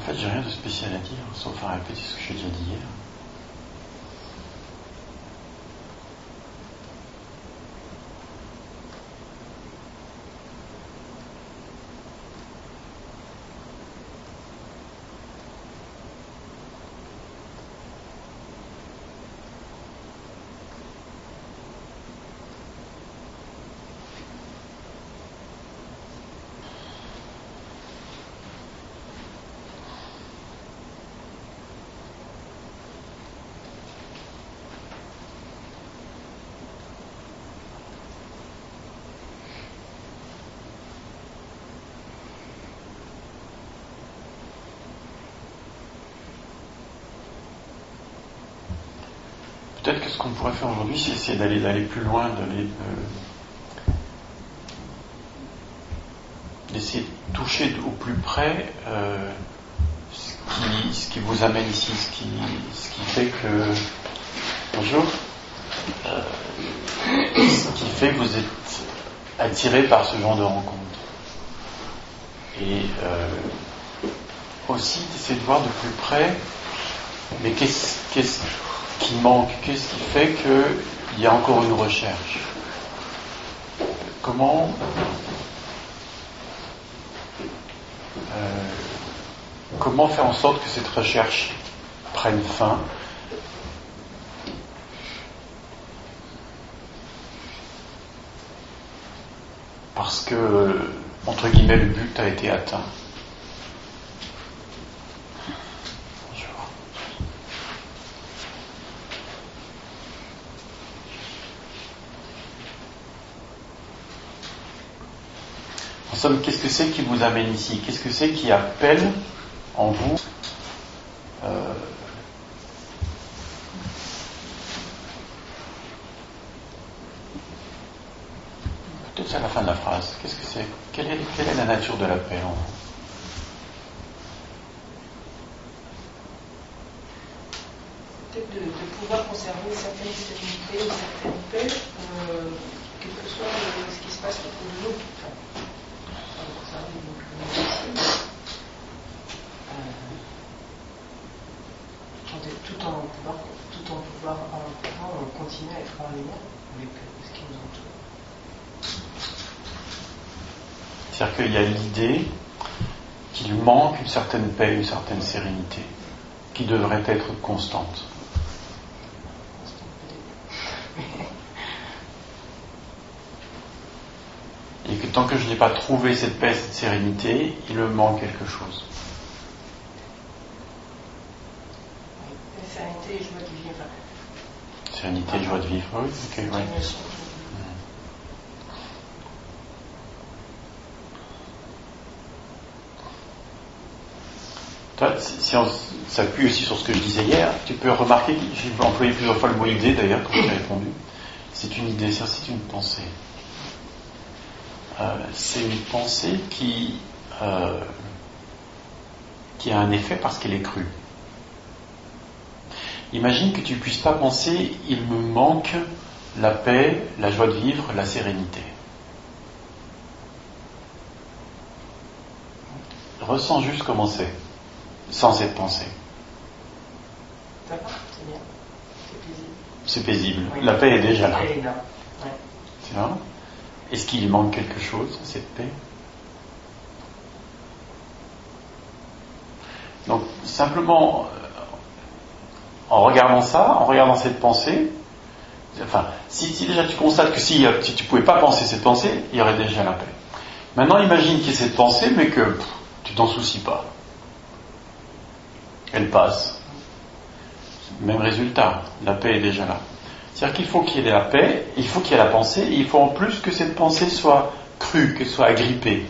fait, j'ai rien de spécial à dire, sauf à répéter ce que j'ai déjà dit hier. Peut-être que ce qu'on pourrait faire aujourd'hui, c'est essayer d'aller plus loin, d'essayer de toucher au plus près ce qui vous amène ici, ce qui fait que... Bonjour. Ce qui fait que vous êtes attiré par ce genre de rencontre. Et aussi d'essayer de voir de plus près, mais qu'est-ce qui manque, qu'est-ce qui fait qu'il y a encore une recherche. Comment faire en sorte que cette recherche prenne fin, parce que, entre guillemets, le but a été atteint. En somme, qu'est-ce que c'est qui vous amène ici? Qu'est-ce que c'est qui appelle en vous peut-être c'est à la fin de la phrase. Qu'est-ce que c'est? Quelle est la nature de l'appel en vous? Peut-être de pouvoir conserver une certaine sérénité, une certaine paix, quel que soit ce qui se passe autour de nous. Tout en pouvoir continuer à être en lien avec ce qui nous entoure. C'est-à-dire qu'il y a l'idée qu'il manque une certaine paix, une certaine sérénité, qui devrait être constante. Et que tant que je n'ai pas trouvé cette paix, cette sérénité, il me manque quelque chose. Sérénité et joie de vivre. Sérénité et joie de vivre, oui, ok, oui. Si on s'appuie aussi sur ce que je disais hier, tu peux remarquer que j'ai employé plusieurs fois le mot idée d'ailleurs quand j'ai répondu. C'est une idée, ça c'est une pensée. C'est une pensée qui a un effet parce qu'elle est crue. Imagine que tu ne puisses pas penser « il me manque la paix, la joie de vivre, la sérénité ». Ressens juste comment c'est, sans cette pensée. D'accord, c'est bien. C'est C'est paisible. paisible. Oui. La paix est déjà là. Elle est là. Ouais. Tu vois ? Est-ce qu'il manque quelque chose à cette paix ? Donc, simplement, en regardant ça, en regardant cette pensée, enfin, si déjà tu constates que si tu ne pouvais pas penser cette pensée, il y aurait déjà la paix. Maintenant, imagine qu'il y ait cette pensée, mais que tu t'en soucies pas. Elle passe. Même résultat, la paix est déjà là. C'est-à-dire qu'il faut qu'il y ait la paix, il faut qu'il y ait la pensée, et il faut en plus que cette pensée soit crue, qu'elle soit agrippée.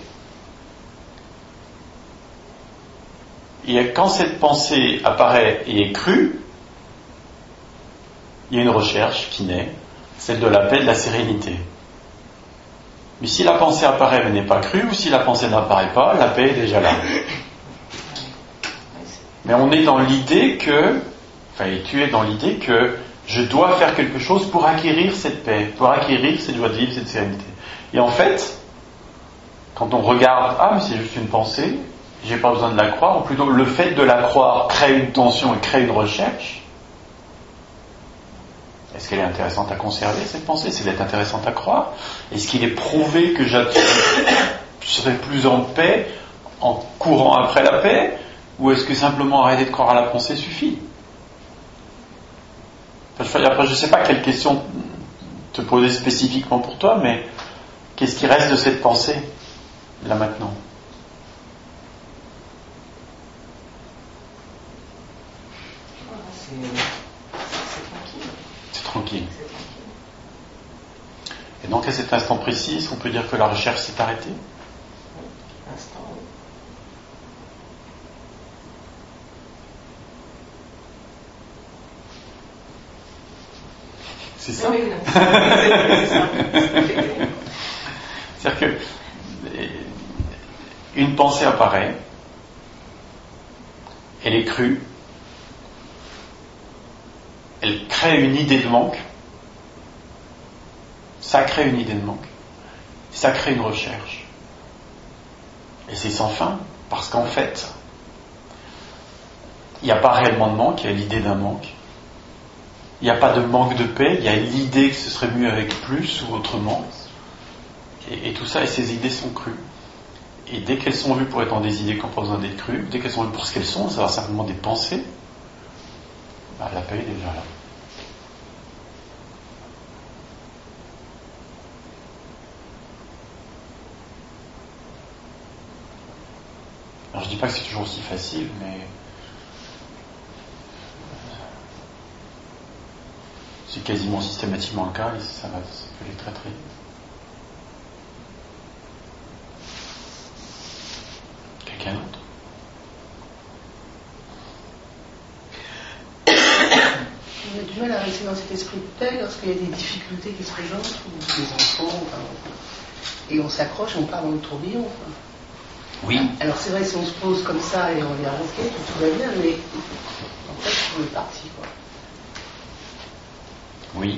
Et quand cette pensée apparaît et est crue, il y a une recherche qui naît, celle de la paix, de la sérénité. Mais si la pensée apparaît mais n'est pas crue, ou si la pensée n'apparaît pas, la paix est déjà là. Mais on est dans l'idée que, et tu es dans l'idée que je dois faire quelque chose pour acquérir cette paix, pour acquérir cette joie de vivre, cette sérénité. Et en fait, quand on regarde, mais c'est juste une pensée, j'ai pas besoin de la croire, ou plutôt le fait de la croire crée une tension et crée une recherche. Est-ce qu'elle est intéressante à conserver, cette pensée? Est-ce qu'elle est intéressante à croire? Est-ce qu'il est prouvé que je serai plus en paix en courant après la paix? Ou est-ce que simplement arrêter de croire à la pensée suffit? Après, je ne sais pas quelle question te poser spécifiquement pour toi, mais qu'est-ce qui reste de cette pensée, là maintenant? C'est tranquille. Et donc à cet instant précis, on peut dire que la recherche s'est arrêtée? C'est ça? Oui, c'est-à-dire que une pensée apparaît, elle est crue, elle crée une idée de manque, ça crée une idée de manque, ça crée une recherche. Et c'est sans fin, parce qu'en fait, il n'y a pas réellement de manque, il y a l'idée d'un manque. Il n'y a pas de manque de paix, il y a l'idée que ce serait mieux avec plus ou autrement. Et tout ça, et ces idées sont crues. Et dès qu'elles sont vues pour étant des idées qui n'ont pas besoin d'être crues, dès qu'elles sont vues pour ce qu'elles sont, ça va simplement des pensées, la paix est déjà là. Alors je dis pas que c'est toujours aussi facile, mais c'est quasiment systématiquement le cas et ça peut aller très très vite. Quelqu'un d'autre? On a du mal à rester dans cet esprit de paix lorsqu'il y a des difficultés qui se présentent, ou des enfants, et on s'accroche, on part dans le tourbillon. Oui. Alors c'est vrai, si on se pose comme ça et on dit ok, tout va bien, mais en fait, on est parti, quoi. Oui.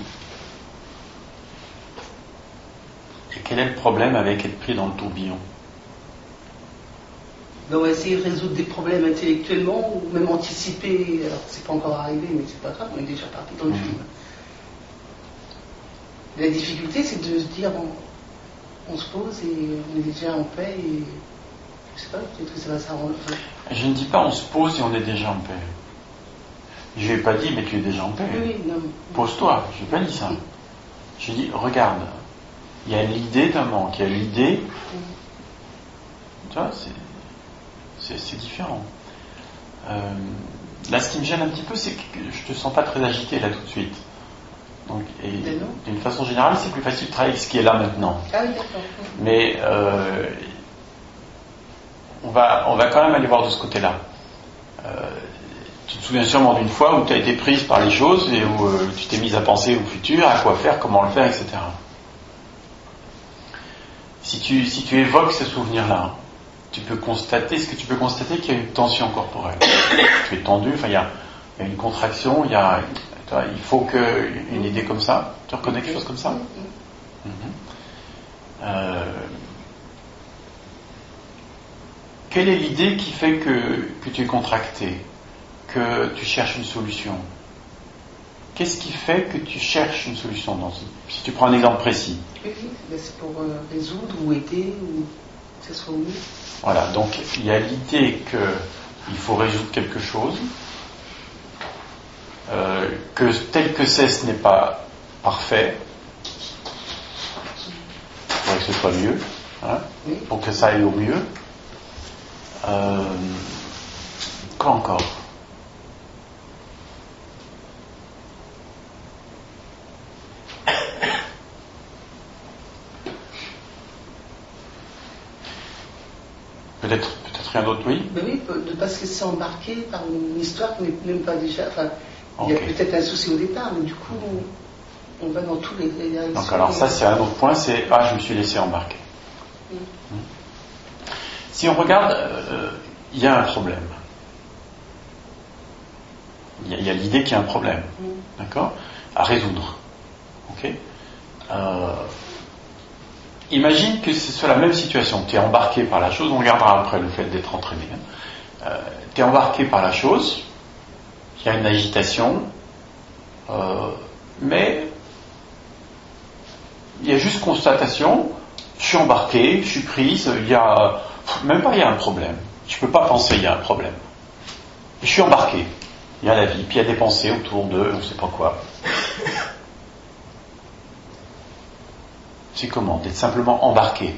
Et quel est le problème avec être pris dans le tourbillon? Ben, on va essayer de résoudre des problèmes intellectuellement ou même anticiper. Alors c'est pas encore arrivé, mais c'est pas grave, on est déjà parti dans le film. La difficulté, c'est de se dire on se pose et on est déjà en paix et je sais pas, peut-être que ça va s'arranger. Je ne dis pas on se pose et on est déjà en paix. Je n'ai pas dit mais tu es déjà en paix. Oui, non. Pose-toi, je n'ai pas dit ça. Je dis regarde, il y a l'idée d'un manque, il y a l'idée. Tu vois, c'est différent. Là, ce qui me gêne un petit peu, c'est que je te sens pas très agité là tout de suite. Donc, et d'une façon générale, c'est plus facile de travailler avec ce qui est là maintenant. Ah oui, d'accord. Mais on va quand même aller voir de ce côté-là. Tu te souviens sûrement d'une fois où tu as été prise par les choses et où tu t'es mise à penser au futur, à quoi faire, comment le faire, etc. Si tu évoques ce souvenir-là, tu peux constater qu'il y a une tension corporelle. Tu es tendu, enfin il y a une contraction, il faut que une idée comme ça. Tu reconnais quelque chose comme ça? Quelle est l'idée qui fait que tu es contracté, que tu cherches une solution? Qu'est-ce qui fait que tu cherches une solution si tu prends un exemple précis? Oui, c'est pour résoudre ou aider ou que ce soit mieux. Voilà, donc il y a l'idée qu'il faut résoudre quelque chose, que tel que c'est, ce n'est pas parfait, il faudrait que ce soit mieux, hein, pour que ça aille au mieux. Quoi encore? Peut-être rien d'autre, oui? Ben oui, de ne pas se laisser embarquer par une histoire qui n'est même pas déjà. Enfin, il y a peut-être un souci au départ, mais du coup, on va dans tous les directions. Donc, alors, ça, c'est un autre point, c'est je me suis laissé embarquer. Si on regarde, il y a un problème. Il y a l'idée qu'il y a un problème, d'accord, à résoudre. Ok. imagine que ce soit la même situation. Tu es embarqué par la chose, on regardera après le fait d'être entraîné. Tu es embarqué par la chose, il y a une agitation, mais il y a juste constatation, je suis embarqué, je suis prise, il y a un problème. Je ne peux pas penser, il y a un problème. Je suis embarqué, il y a la vie, puis il y a des pensées autour d'eux, on ne sait pas quoi. C'est comment d'être simplement embarqué?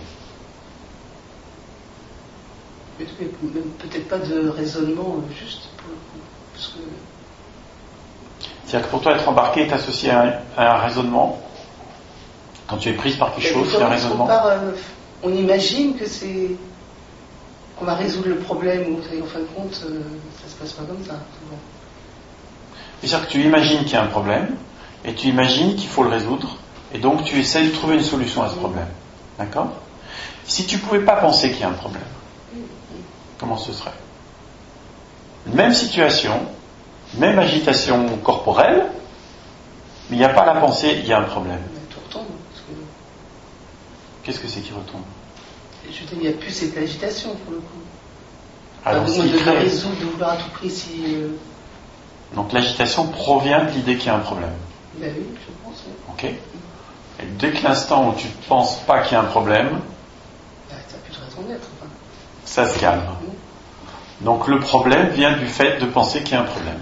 Peut-être pas de raisonnement juste pour le coup. Parce que... C'est-à-dire que pour toi, être embarqué est associé à un raisonnement. Quand tu es prise par quelque chose, il y a un raisonnement. On imagine que qu'on va résoudre le problème, ou en fin de compte, ça se passe pas comme ça. Souvent. C'est-à-dire que tu imagines qu'il y a un problème, et tu imagines qu'il faut le résoudre, et donc tu essaies de trouver une solution à ce problème. D'accord? Si tu ne pouvais pas penser qu'il y a un problème, comment ce serait? Même situation, même agitation corporelle, mais il n'y a pas la pensée, il y a un problème. Tout retombe. Qu'est-ce que c'est qui retombe? Je veux dire, il n'y a plus cette agitation pour le coup. Alors, de résoudre, de vouloir à tout prix si... Donc l'agitation provient de l'idée qu'il y a un problème. Ben oui, je pense. Oui. Ok. Et dès que l'instant où tu ne penses pas qu'il y a un problème, ben, ça n'a plus de raison d'être. Enfin. Ça se calme. Donc le problème vient du fait de penser qu'il y a un problème.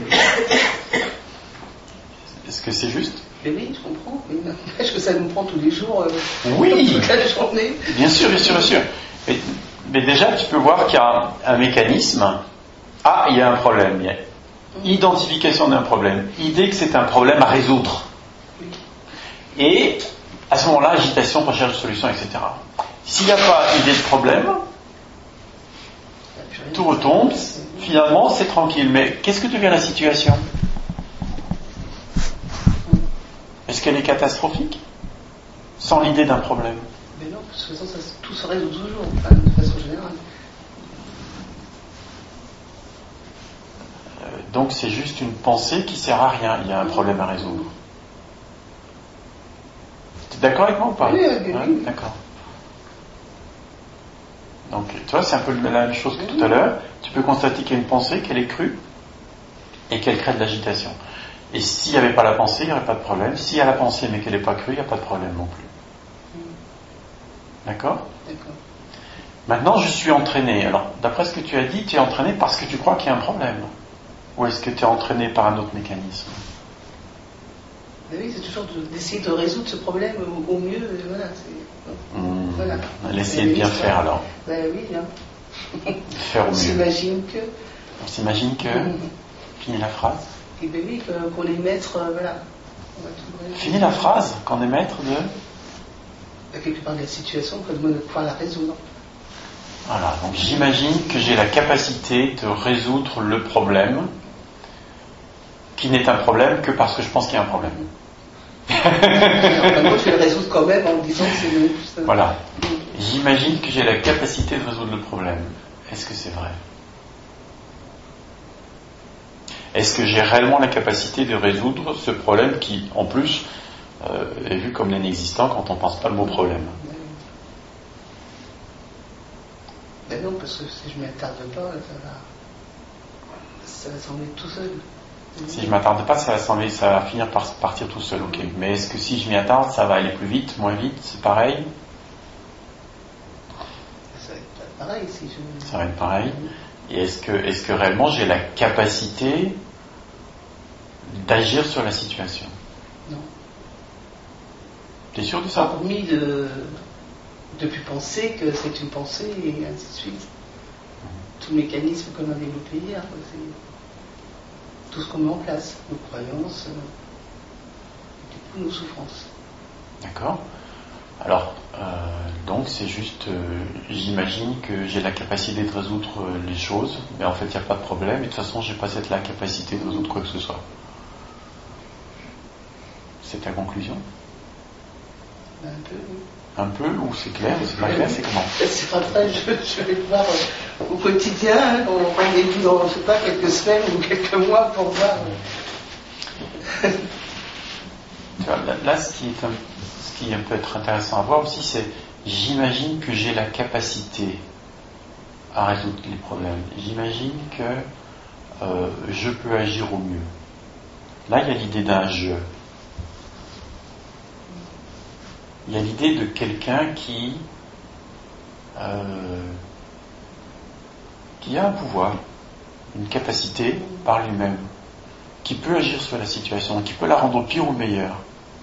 Est-ce que c'est juste? Mais oui, je comprends. Mais n'empêche que ça nous prend tous les jours, oui. toute la journée. Bien sûr, bien sûr, bien sûr. Mais déjà, tu peux voir qu'il y a un mécanisme. Ah, il y a un problème. Il y a identification d'un problème. Idée que c'est un problème à résoudre. Et à ce moment-là, agitation, recherche de solution, etc. S'il n'y a pas idée de problème, tout retombe. Finalement, c'est tranquille. Mais qu'est-ce que devient la situation? Est-ce qu'elle est catastrophique sans l'idée d'un problème? Mais non, parce que tout se résout toujours, enfin, de façon générale. Donc c'est juste une pensée qui sert à rien. Il y a un problème à résoudre. Tu es d'accord avec moi ou pas? Oui, oui. D'accord. Donc, tu vois, c'est un peu la même chose que tout à l'heure. Tu peux constater qu'il y a une pensée, qu'elle est crue, et qu'elle crée de l'agitation. Et s'il n'y avait pas la pensée, il n'y aurait pas de problème. S'il y a la pensée, mais qu'elle n'est pas crue, il n'y a pas de problème non plus. D'accord? D'accord. Maintenant, je suis entraîné. Alors, d'après ce que tu as dit, tu es entraîné parce que tu crois qu'il y a un problème. Ou est-ce que tu es entraîné par un autre mécanisme? Oui, c'est toujours d'essayer de résoudre ce problème au mieux. Voilà, voilà. L'essayer de bien faire alors. Ben oui, hein. Faire au mieux. On s'imagine que. Finis la phrase. Et ben oui, qu'on est maître, voilà. Finis la phrase, qu'on est maître de. Quelque part de la situation, qu'on doit pouvoir la résoudre. Voilà, donc j'imagine que j'ai la capacité de résoudre le problème, qui n'est un problème que parce que je pense qu'il y a un problème. Moi, je vais le résoudre quand même en me disant que c'est juste. Voilà. J'imagine que j'ai la capacité de résoudre le problème. Est-ce que c'est vrai? Est-ce que j'ai réellement la capacité de résoudre ce problème qui, en plus, est vu comme l'inexistant quand on ne pense pas le mot problème? Ben non, parce que si je ne m'attarde pas, ça va s'en mettre tout seul. Si je ne m'attarde pas, ça va finir par partir tout seul, ok. Mais est-ce que si je m'y attarde, ça va aller plus vite, moins vite, c'est pareil? Ça va être pareil si je... Ça va être pareil. Et est-ce que réellement j'ai la capacité d'agir sur la situation? Non. T'es sûr de ça? Hormis de plus penser que c'est une pensée et ainsi de suite. Tout le mécanisme qu'on a développé hier, c'est tout ce qu'on met en place, nos croyances, du coup nos souffrances. D'accord. Alors, donc c'est juste, j'imagine que j'ai la capacité de résoudre les choses, mais en fait il n'y a pas de problème, et de toute façon j'ai pas la capacité de résoudre quoi que ce soit. C'est ta conclusion? Un peu, oui. Un peu, ou c'est clair, ou c'est pas clair, c'est comment? C'est pas vrai, je vais le voir au quotidien, hein, on rendez-vous dans, je sais pas, quelques semaines ou quelques mois pour voir. Tu vois, là, ce qui qui peut être intéressant à voir aussi, c'est j'imagine que j'ai la capacité à résoudre les problèmes. J'imagine que je peux agir au mieux. Là, il y a l'idée d'un jeu. Il y a l'idée de quelqu'un qui a un pouvoir, une capacité par lui-même, qui peut agir sur la situation, qui peut la rendre au pire ou meilleure,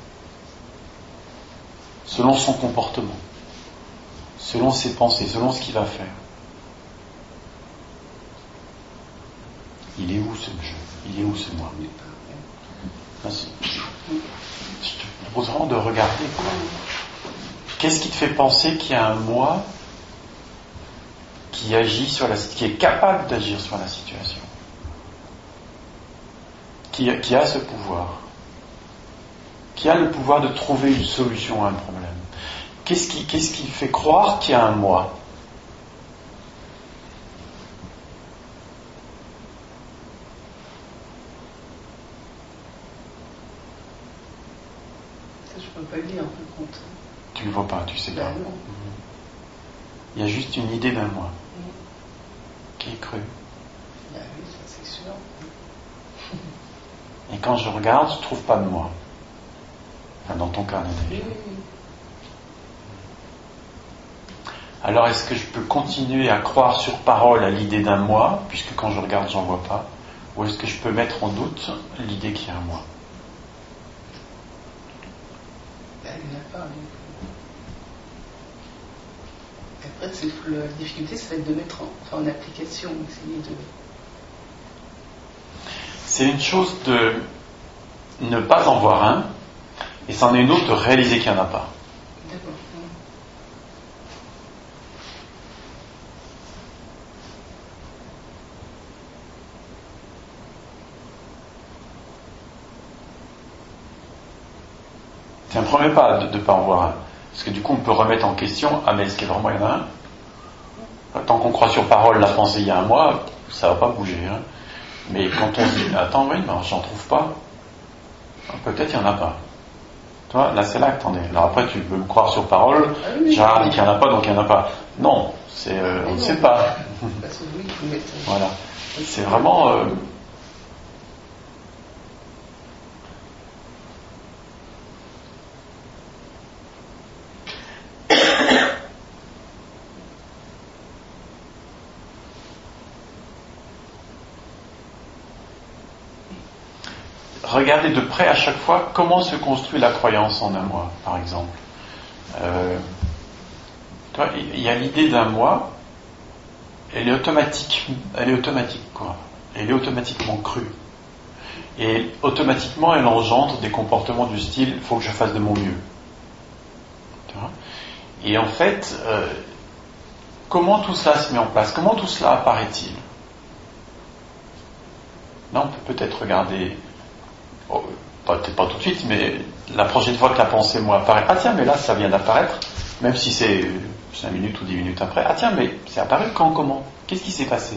selon son comportement, selon ses pensées, selon ce qu'il va faire. Il est où ce jeu? Il est où ce moi? Je te propose vraiment de regarder. Qu'est-ce qui te fait penser qu'il y a un moi qui agit qui est capable d'agir sur la situation, qui a ce pouvoir, qui a le pouvoir de trouver une solution à un problème? Qu'est-ce qui fait croire qu'il y a un moi? Ça, je peux pas le dire, par contre. Tu le vois pas, tu sais pas. Ben non. Il y a juste une idée d'un moi qui est crue. Ben oui, ça c'est sûr. Et quand je regarde, je trouve pas de moi. Enfin, dans ton cas, Nathalie. Oui. Alors, est-ce que je peux continuer à croire sur parole à l'idée d'un moi, puisque quand je regarde, j'en vois pas, ou est-ce que je peux mettre en doute l'idée qu'il y a un moi? Ben, il n'y en a pas. Après, la difficulté, ça va être de mettre en application, essayer de... C'est une chose de ne pas en voir un, et c'en est une autre de réaliser qu'il n'y en a pas. D'accord. C'est un premier pas de ne pas en voir un. Parce que du coup, on peut remettre en question, mais est-ce qu'il y a vraiment il y en a un? Tant qu'on croit sur parole la pensée il y a un mois, ça va pas bouger. Hein. Mais quand on se dit, attends, oui, mais j'en trouve pas, peut-être il n'y en a pas. Tu vois, là c'est là que t'en es. Alors après, tu peux me croire sur parole, Gérard dit qu'il n'y en a pas, donc il n'y en a pas. Non, on ne sait pas. Parce que oui, il faut mettre... Voilà. C'est vraiment... Regardez de près à chaque fois comment se construit la croyance en un moi, par exemple. Il y a l'idée d'un moi, elle est automatique, quoi. Elle est automatiquement crue. Et automatiquement, elle engendre des comportements du style « il faut que je fasse de mon mieux ». Et en fait, comment tout cela se met en place? Comment tout cela apparaît-il? Là, on peut peut-être regarder... peut-être pas tout de suite, mais la prochaine fois que la pensée moi apparaît, ah tiens, mais là ça vient d'apparaître, même si c'est 5 minutes ou 10 minutes après, ah tiens, mais c'est apparu quand, comment? Qu'est-ce qui s'est passé?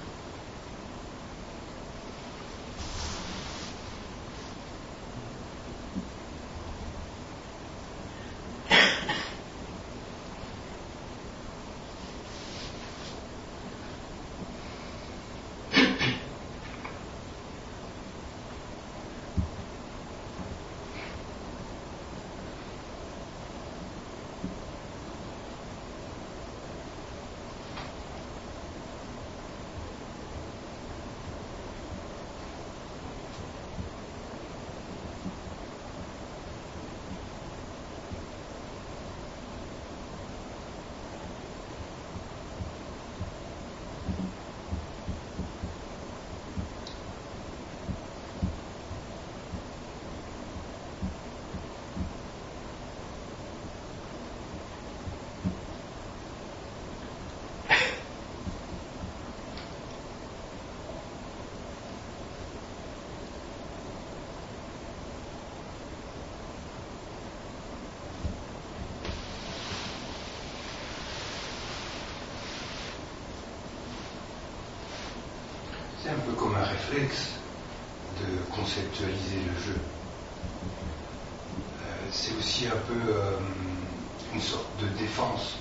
C'est un peu comme un réflexe de conceptualiser le jeu. c'est aussi un peu une sorte de défense,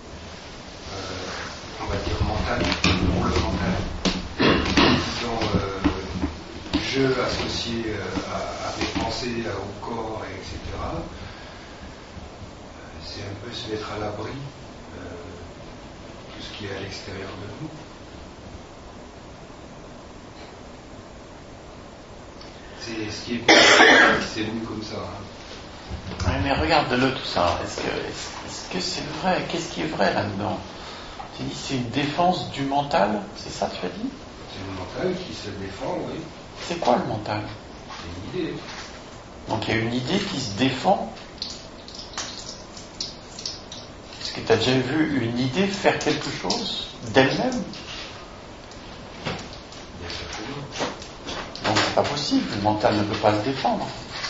on va dire mentale, pour le mental. Disons, je associé à mes pensées, au corps, etc. C'est un peu se mettre à l'abri de tout ce qui est à l'extérieur de nous. C'est ce qui est c'est venu comme ça. Hein. Oui, mais regarde-le tout ça. Est-ce que c'est vrai? Qu'est-ce qui est vrai là-dedans? Tu dis c'est une défense du mental, c'est ça que tu as dit? C'est le mental qui se défend, oui. C'est quoi le mental? C'est une idée. Donc il y a une idée qui se défend. Est-ce que tu as déjà vu une idée faire quelque chose d'elle-même? Bien certainement. Donc c'est pas possible, le mental ne peut pas se défendre.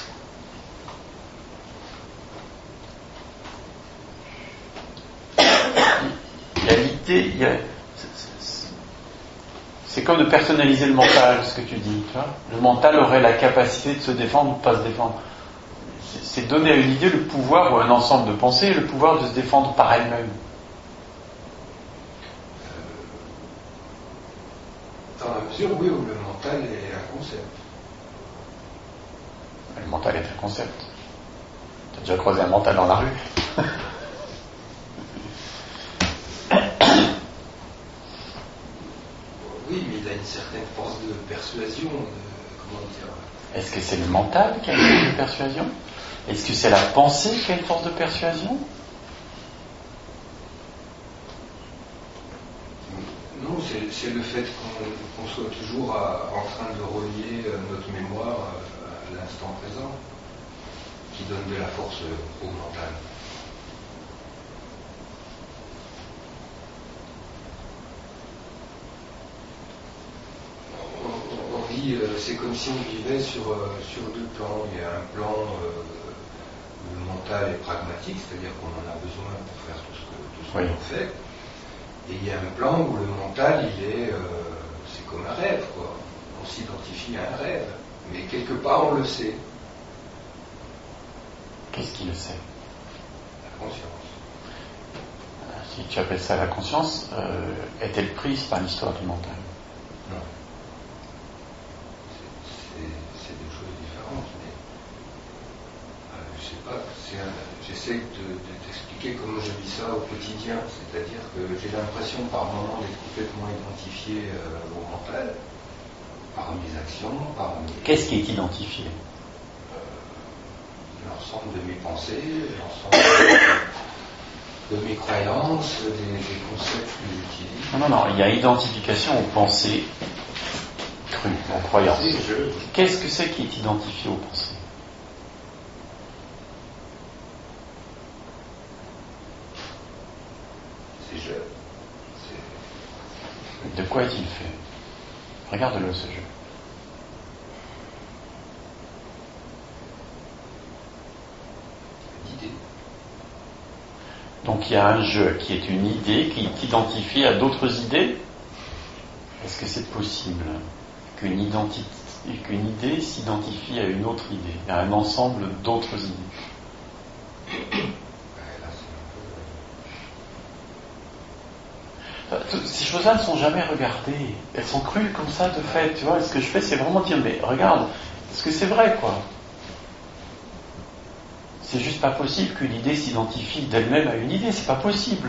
Il y a l'idée, c'est comme de personnaliser le mental, ce que tu dis. Tu vois, le mental aurait la capacité de se défendre ou de ne pas se défendre. C'est donner à une idée le pouvoir, ou à un ensemble de pensées, le pouvoir de se défendre par elle-même. Dans la mesure, oui, où le mental est un concept. Le mental est un concept. Tu as déjà croisé un mental dans la rue? Oui, mais il a une certaine force de persuasion, comment dire. Est-ce que c'est le mental qui a une force de persuasion? Est-ce que c'est la pensée qui a une force de persuasion? Non, c'est le fait qu'on soit toujours en train de relier notre mémoire à l'instant présent qui donne de la force au mental. On vit, c'est comme si on vivait sur deux plans. Il y a un plan où le mental est pragmatique, c'est-à-dire qu'on en a besoin pour faire tout ce oui. qu'on fait. Et il y a un plan où le mental, c'est comme un rêve, quoi. On s'identifie à un rêve, mais quelque part on le sait. Qu'est-ce qui le sait? La conscience. Si tu appelles ça la conscience, est-elle prise par l'histoire du mental? Non. C'est deux choses différentes, mais je sais pas, j'essaie de t'expliquer comment je vis ça au quotidien, c'est-à-dire que j'ai l'impression par moment d'être complètement identifié au mental, par mes actions, par mes... Qu'est-ce qui est identifié? L'ensemble de mes pensées, l'ensemble de mes croyances, des concepts que j'utilise. Non, il y a identification aux pensées crues, aux croyances. Qu'est-ce que c'est qui est identifié aux pensées? C'est je. De quoi est-il fait? Regarde-le, ce jeu. D'idées. Donc il y a un jeu qui est une idée qui t'identifie à d'autres idées. Est-ce que c'est possible qu'une idée s'identifie à une autre idée, à un ensemble d'autres idées? Ces choses-là ne sont jamais regardées. Elles sont crues comme ça de fait. Tu vois, ce que je fais, c'est vraiment dire, mais regarde, est-ce que c'est vrai, quoi? C'est juste pas possible qu'une idée s'identifie d'elle-même à une idée. C'est pas possible.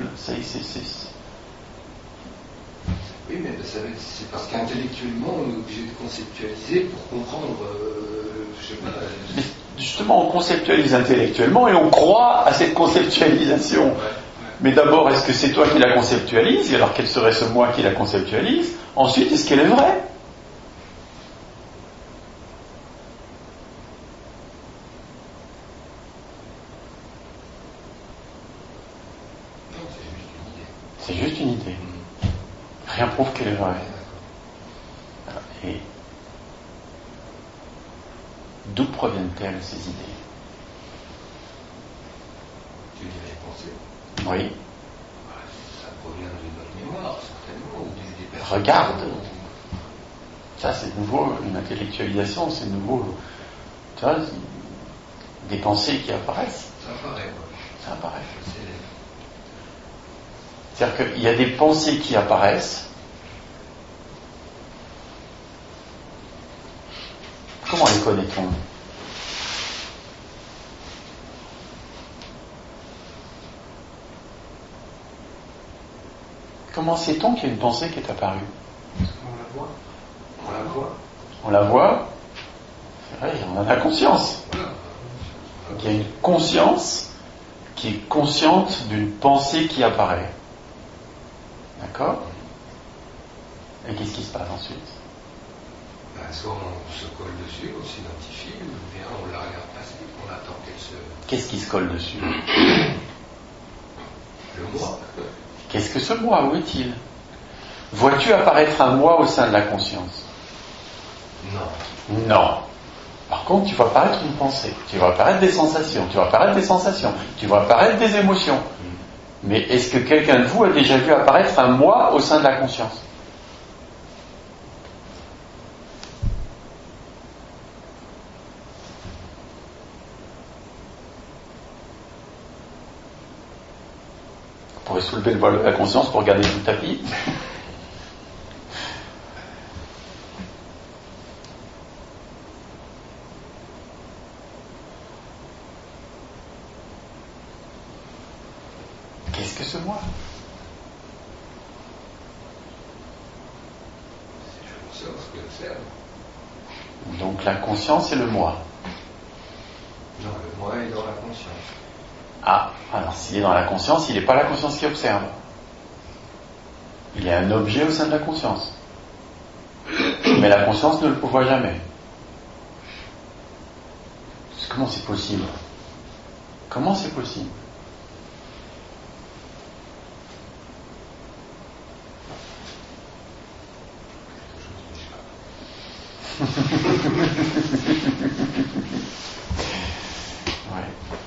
Oui, mais c'est parce qu'intellectuellement, on est obligé de conceptualiser pour comprendre, je sais pas... Mais justement, on conceptualise intellectuellement et on croit à cette conceptualisation. Ouais. Mais d'abord, est-ce que c'est toi qui la conceptualise? Et alors, quel serait ce moi qui la conceptualise? Ensuite, est-ce qu'elle est vraie? Non, c'est juste une idée. Rien prouve qu'elle est vraie. Et d'où proviennent-elles, ces idées? Tu dis les pensées? Oui. Ça provient de notre mémoire, certainement, ou des personnes. Regarde. Ça, c'est nouveau, une intellectualisation, c'est nouveau. Tu vois, Des pensées qui apparaissent. Ça apparaît, quoi. Ça apparaît. Ça s'élève. C'est-à-dire qu'il y a des pensées qui apparaissent. Comment les connaît-on? Comment sait-on qu'il y a une pensée qui est apparue? Parce qu'on la voit. On la voit. On la voit. C'est vrai, on en a conscience. Voilà. Il y a une conscience qui est consciente d'une pensée qui apparaît. D'accord? Et qu'est-ce qui se passe ensuite? Soit on se colle dessus, on s'identifie, ou bien on la regarde passer, on attend qu'elle se... Qu'est-ce qui se colle dessus? Le moi. Qu'est-ce que ce moi? Où est-il? Vois-tu apparaître un moi au sein de la conscience? Non. Non. Par contre, tu vas apparaître une pensée, tu vas apparaître des sensations, tu vas apparaître des sensations, tu vas apparaître des émotions. Mais est-ce que quelqu'un de vous a déjà vu apparaître un moi au sein de la conscience? Vous pourrez soulever le voile de la conscience pour regarder tout le tapis. Qu'est-ce que ce moi? C'est la conscience qui observe. Donc la conscience est le moi. Non, le moi est dans la conscience. Ah, alors s'il est dans la conscience, il n'est pas la conscience qui observe. Il est un objet au sein de la conscience. Mais la conscience ne le voit jamais. Comment c'est possible? Comment c'est possible? Ouais.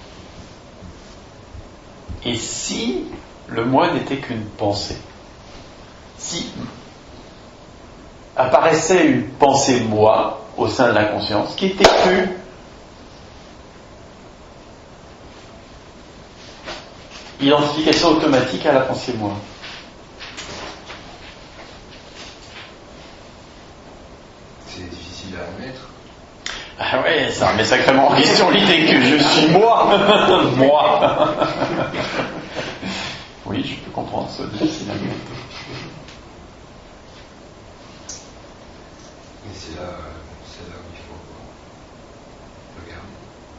Et si le moi n'était qu'une pensée? Si apparaissait une pensée moi au sein de la conscience qui était crue, identification automatique à la pensée moi. C'est difficile à admettre. Ah ouais, ça remet sacrément en question l'idée que je suis moi. Moi. Oui, je peux comprendre ça difficilement. Mais c'est là où il faut regarder.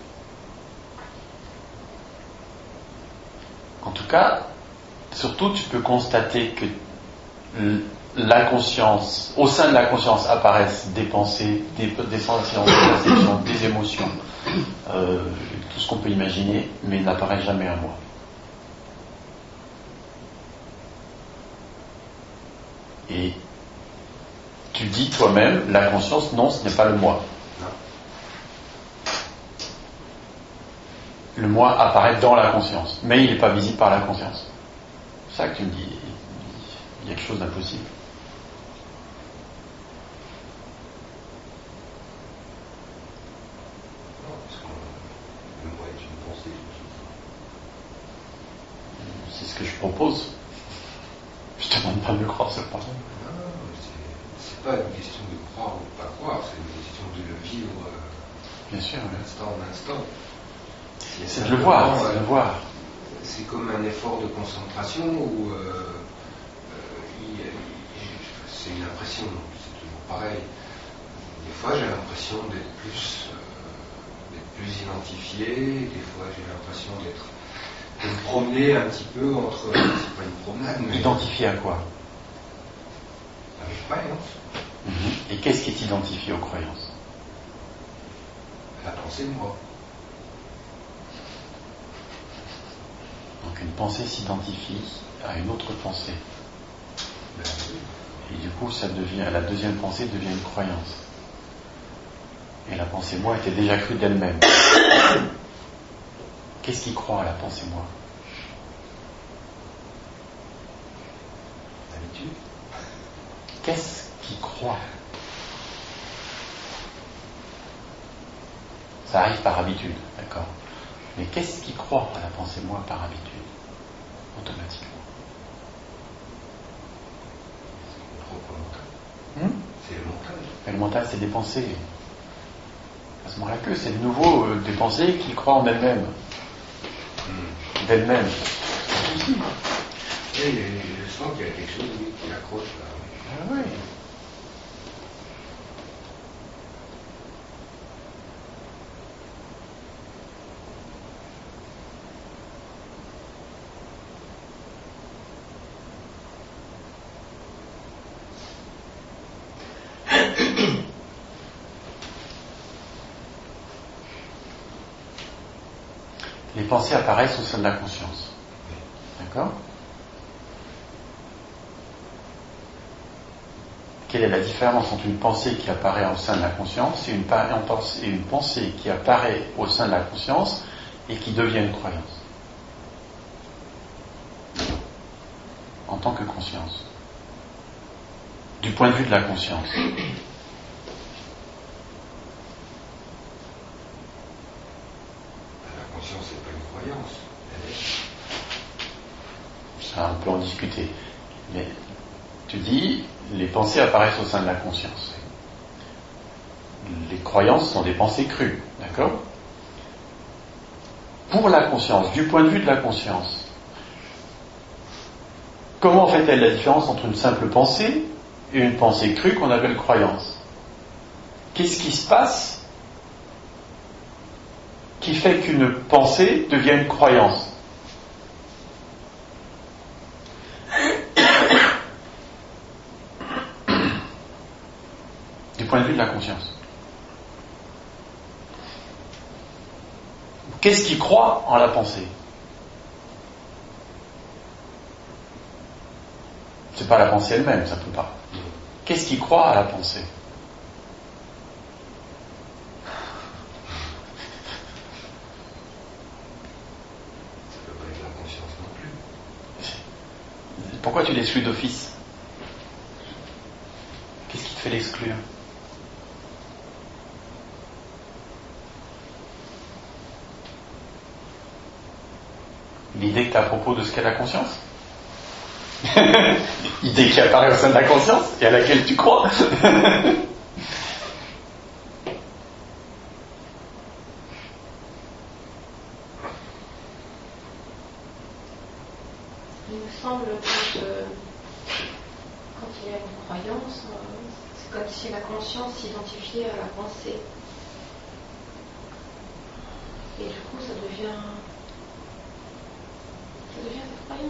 En tout cas, surtout tu peux constater que la conscience, au sein de la conscience apparaissent des pensées, des sensations, des perceptions, des émotions, tout ce qu'on peut imaginer, mais il n'apparaît jamais un moi. Et tu dis toi-même, la conscience, non, ce n'est pas le moi. Non. Le moi apparaît dans la conscience, mais il n'est pas visible par la conscience. C'est ça que tu me dis, il y a quelque chose d'impossible. Non, parce que le moi est une pensée. C'est ce que je propose. Je te demande pas de me croire cette parole. Non, c'est pas une question de croire ou pas croire, c'est une question de le vivre Bien sûr, oui. instant en instant. C'est de le voir, c'est de le voir. C'est comme un effort de concentration où c'est une impression, c'est toujours pareil. Des fois j'ai l'impression d'être plus identifié, des fois j'ai l'impression de me promener un petit peu entre, c'est pas une promenade, mais Identifié à quoi? à mes croyances, Et qu'est-ce qui est identifié aux croyances? la pensée de moi. Donc une pensée s'identifie à une autre pensée. Ben oui. Et du coup, la deuxième pensée devient une croyance. Et la pensée moi était déjà crue d'elle-même. Qu'est-ce qui croit à la pensée moi? D'habitude. Qu'est-ce qui croit? Ça arrive par habitude, d'accord. Mais qu'est-ce qui croit à la pensée moi par habitude? Automatiquement. C'est le mental. Mais le mental, c'est des pensées. À ce moment-là que c'est de nouveau des pensées qui croient en elles-mêmes. D'elles-mêmes. Et je sens qu'il y a quelque chose qui accroche là. Ah oui. Les pensées apparaissent au sein de la conscience. D'accord? Quelle est la différence entre une pensée qui apparaît au sein de la conscience et une pensée qui apparaît au sein de la conscience et qui devient une croyance? En tant que conscience. Du point de vue de la conscience. La conscience, c'est pas une croyance. Ça, on peut en discuter. Mais tu dis, les pensées apparaissent au sein de la conscience. Les croyances sont des pensées crues, d'accord? Pour la conscience, du point de vue de la conscience, comment fait-elle la différence entre une simple pensée et une pensée crue qu'on appelle croyance? Qu'est-ce qui se passe qui fait qu'une pensée devient une croyance? Du point de vue de la conscience. Qu'est-ce qui croit en la pensée? C'est pas la pensée elle-même, ça peut pas. Qu'est-ce qui croit à la pensée? Ça peut pas être la conscience non plus. Pourquoi tu l'exclus d'office? Qu'est-ce qui te fait l'exclure? L'idée que tu as à propos de ce qu'est la conscience? Idée qui apparaît au sein de la conscience et à laquelle tu crois. Il me semble que quand il y a une croyance, c'est comme si la conscience s'identifiait à la pensée. Et du coup, ça devient cette croyance.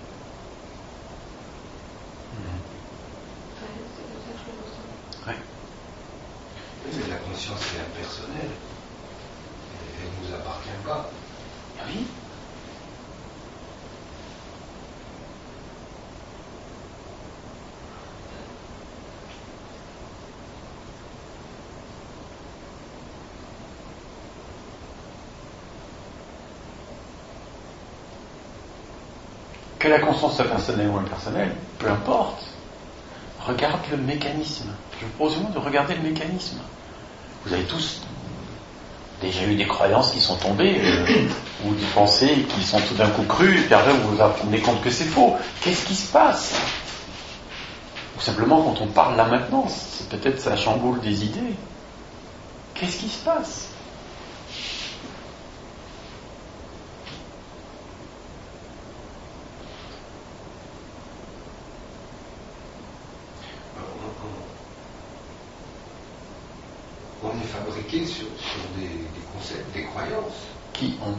Enfin, c'est comme ça que je le ressens. Ouais. Mais la conscience est impersonnelle. Elle ne nous appartient pas. Oui. Que la conscience soit personnelle ou impersonnelle, peu importe. Regarde le mécanisme. Je vous propose de regarder le mécanisme. Vous avez tous déjà eu des croyances qui sont tombées, ou des pensées qui sont tout d'un coup crues, et puis après vous vous rendez compte que c'est faux. Qu'est-ce qui se passe? Ou simplement quand on parle là maintenant, c'est peut-être ça chamboule des idées. Qu'est-ce qui se passe? On est fabriqué sur des concepts, des croyances. Qui ont?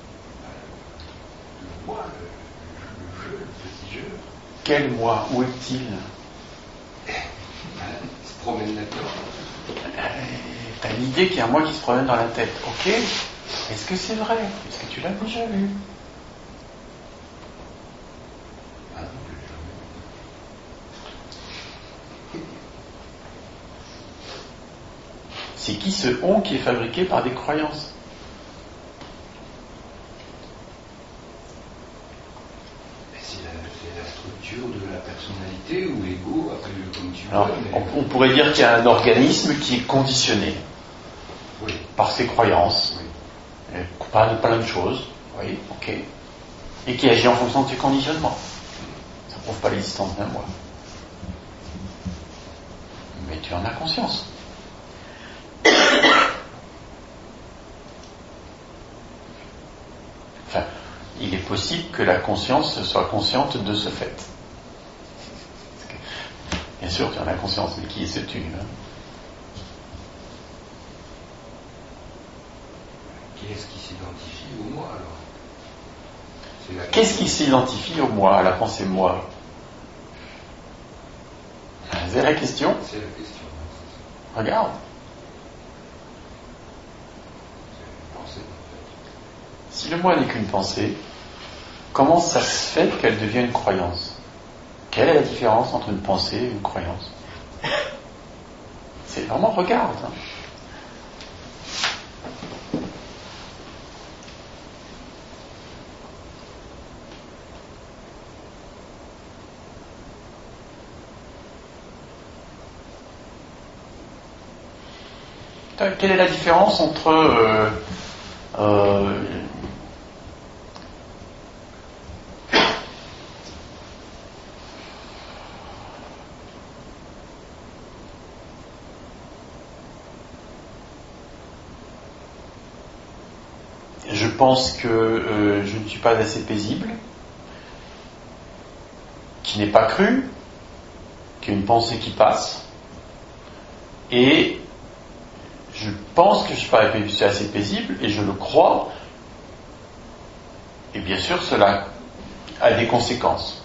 Le moi, le jeu, le petit jeu. Quel moi? Où est-il? Il se promène là-dedans. T'as l'idée qu'il y a un moi qui se promène dans la tête, ok? Est-ce que c'est vrai? Est-ce que tu l'as déjà vu? Ah non, C'est qui ce on qui est fabriqué par des croyances? c'est la structure de la personnalité ou l'ego, appelle-le comme tu veux. Alors, on pourrait dire qu'il y a un organisme qui est conditionné Oui. par ses croyances, plein de choses, oui, ok, et qui agit en fonction de ses conditionnements. Ça ne prouve pas l'existence d'un moi. Mais tu en as conscience. Enfin, il est possible que la conscience soit consciente de ce fait. Bien sûr, tu en as conscience, mais qui est ce tu, hein? Qui est-ce qui s'identifie au moi alors? Qu'est-ce qui s'identifie au moi, à la pensée moi? C'est la question. C'est la question. Regarde. C'est une pensée. Si le moi n'est qu'une pensée, comment ça se fait qu'elle devient une croyance? Quelle est la différence entre une pensée et une croyance? C'est vraiment, regarde. Hein. Quelle est la différence entre je pense que je ne suis pas assez paisible, qui n'est pas cru, qui est une pensée qui passe, et je pense que je ne suis pas assez paisible, et je le crois, et bien sûr cela a des conséquences.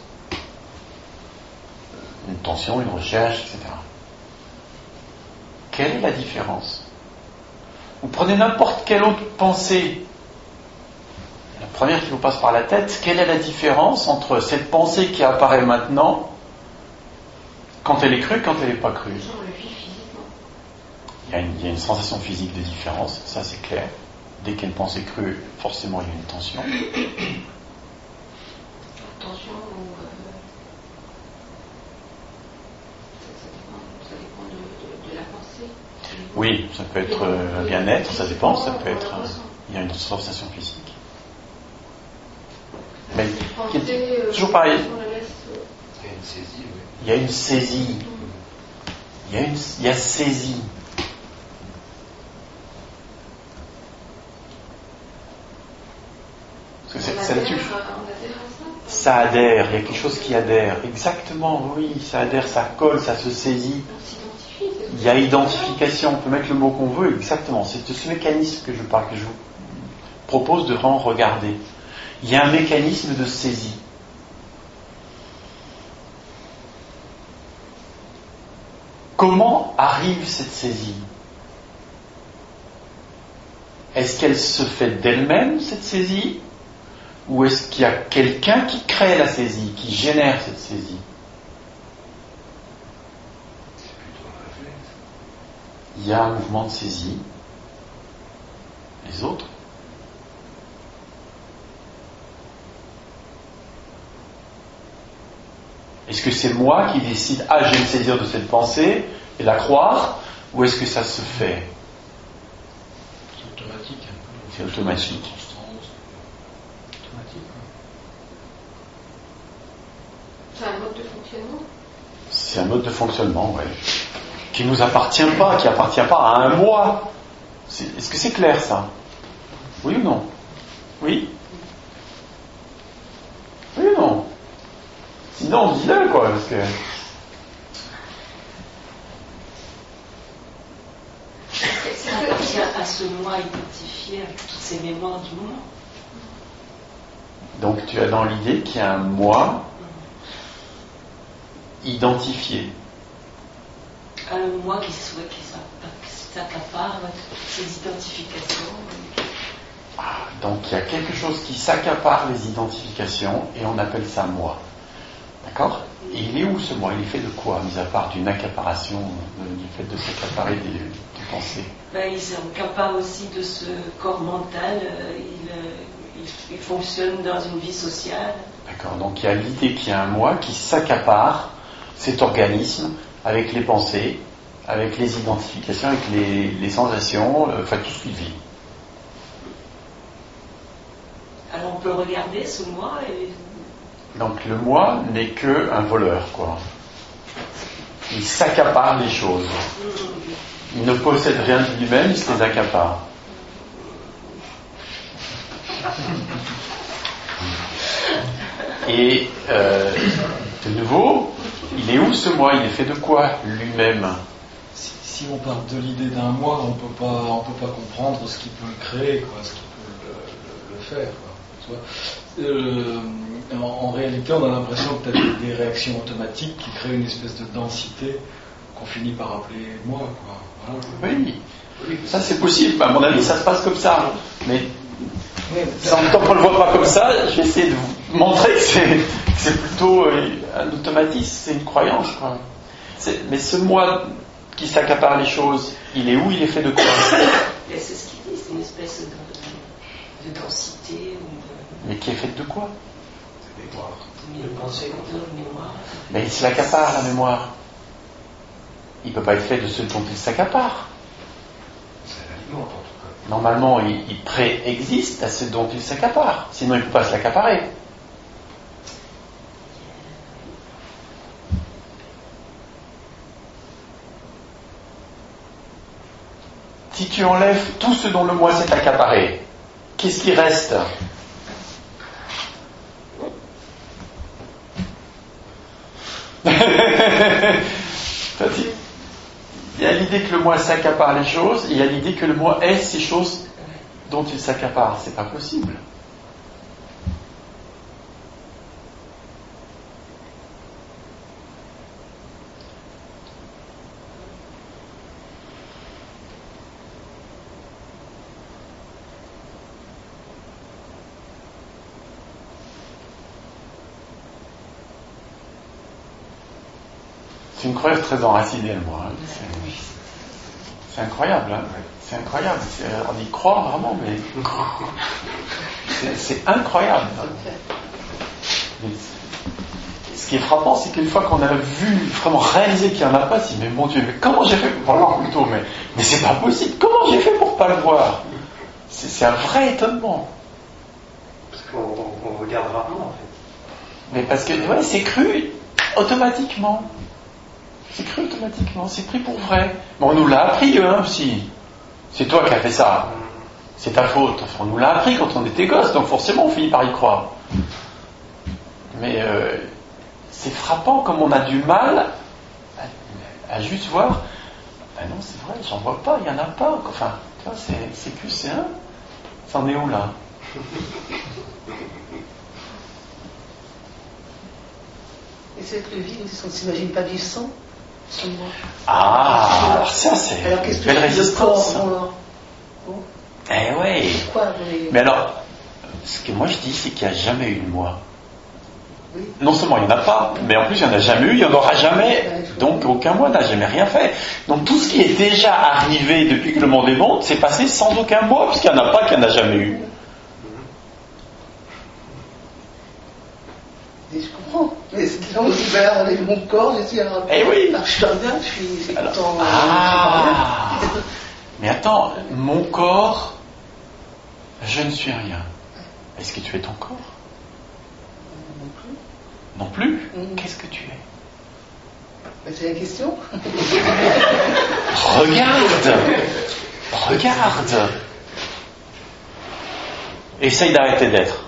Une tension, une recherche, etc. Quelle est la différence? Vous prenez n'importe quelle autre pensée, la première qui vous passe par la tête, quelle est la différence entre cette pensée qui apparaît maintenant, quand elle est crue, quand elle n'est pas crue? Il y a une sensation physique de différence, ça c'est clair. Dès qu'il y a une pensée crue, forcément il y a une tension. Tension ou ça dépend de la pensée. Oui, ça peut être un bien-être, ça dépend, ça peut être... il y a une sensation physique. Mais toujours pareil. Il y a une saisie, oui. Il y a une saisie. Il y a saisie. Parce que c'est là-dessus. Ça adhère, il y a quelque chose qui adhère. Exactement, oui, ça adhère, ça colle, ça se saisit. Il y a identification, on peut mettre le mot qu'on veut, exactement. C'est de ce mécanisme que je parle, que je vous propose de vraiment regarder. Il y a un mécanisme de saisie. Comment arrive cette saisie? Est-ce qu'elle se fait d'elle-même, cette saisie? Ou est-ce qu'il y a quelqu'un qui crée la saisie, qui génère cette saisie? C'est plutôt un réflexe. Il y a un mouvement de saisie. Les autres? Est-ce que c'est moi qui décide, je vais me saisir de cette pensée et la croire, ou est-ce que ça se fait? C'est automatique. C'est automatique. C'est un mode de fonctionnement. C'est un mode de fonctionnement, oui. Qui ne nous appartient pas, qui appartient pas à un moi. Est-ce que c'est clair ça? Oui ou non? Oui? Oui ou non? Sinon, dis-le, quoi, parce que... Ça appartient à ce moi identifié avec toutes ces mémoires du moment. Donc tu as dans l'idée qu'il y a un moi identifié. Un moi qui s'accapare toutes ces identifications. Donc il y a quelque chose qui s'accapare les identifications et on appelle ça moi. D'accord? Et il est où ce moi? Il est fait de quoi, mis à part d'une accaparation, du fait de s'accaparer des pensées? Il s'accapare aussi de ce corps mental, il fonctionne dans une vie sociale. D'accord, donc il y a l'idée qu'il y a un moi qui s'accapare cet organisme avec les pensées, avec les identifications, avec les sensations, enfin tout ce qu'il vit. Alors on peut regarder ce moi et... Donc le moi n'est que un voleur, quoi. Il s'accapare les choses. Il ne possède rien de lui-même, il se les accapare. Et de nouveau, il est où ce moi? Il est fait de quoi lui-même? Si on part de l'idée d'un moi, on peut pas comprendre ce qui peut le créer, quoi, ce qui peut le faire, quoi. Tu vois, en réalité, on a l'impression que tu as des réactions automatiques qui créent une espèce de densité qu'on finit par appeler moi, quoi. Voilà. Oui, ça c'est possible. À mon avis, ça se passe comme ça. Mais tant qu'on ne le voit pas comme ça, je vais essayer de vous montrer que c'est plutôt un automatisme, c'est une croyance, quoi. Mais ce moi qui s'accapare les choses, il est où? Il est fait de quoi? C'est ce qu'il dit, c'est une espèce de densité. Mais qui est faite de quoi? De pensée, de mémoire. Mais il se l'accapare, la mémoire. Il ne peut pas être fait de ce dont il s'accapare. Ça l'alimente en tout cas. Normalement, il préexiste à ce dont il s'accapare. Sinon, il ne peut pas se l'accaparer. Si tu enlèves tout ce dont le moi s'est accaparé, qu'est-ce qui reste? Il y a l'idée que le moi s'accapare les choses, et il y a l'idée que le moi est ces choses dont il s'accapare. C'est pas possible. C'est une croyance très enracinée, le moi. C'est incroyable, hein. C'est incroyable. On y croit vraiment, mais c'est incroyable. Mais ce qui est frappant, c'est qu'une fois qu'on a vu, vraiment réalisé qu'il n'y en a pas, c'est mais mon Dieu, mais comment j'ai fait pour le voir plutôt, mais c'est pas possible. Comment j'ai fait pour pas le voir? C'est un vrai étonnement. Parce qu'on regarde rarement, en fait. Mais parce que, ouais, c'est cru automatiquement. C'est cru automatiquement, c'est pris pour vrai. Mais on nous l'a appris, hein, aussi. C'est toi qui as fait ça. C'est ta faute. Enfin, on nous l'a appris quand on était gosse, donc forcément on finit par y croire. Mais c'est frappant comme on a du mal à juste voir. Ben non, c'est vrai, j'en vois pas, il n'y en a pas. Enfin, tu vois, c'est Q, c'est 1. C'en est où là? Et c'est le vide, on ne s'imagine pas du sang? Ah, alors ça c'est une belle résistance. Eh ouais. Pourquoi, mais alors, ce que moi je dis, c'est qu'il n'y a jamais eu de moi. Oui. Non seulement il n'y en a pas, mais en plus il n'y en a jamais eu, il n'y en aura jamais. Donc aucun moi n'a jamais rien fait. Donc tout ce qui est déjà arrivé depuis que le monde est monde, c'est passé sans aucun moi, puisqu'il n'y en a pas, qu'il n'y en a jamais eu. Et je comprends. Mais c'est quand on dit, ben, enlève mon corps, je dis, alors, eh oui. je suis bien, je suis content. Mais attends, mon corps, je ne suis rien. Est-ce que tu es ton corps? Non plus. Qu'est-ce que tu es? Ben, c'est la question. Regarde. Essaye d'arrêter d'être.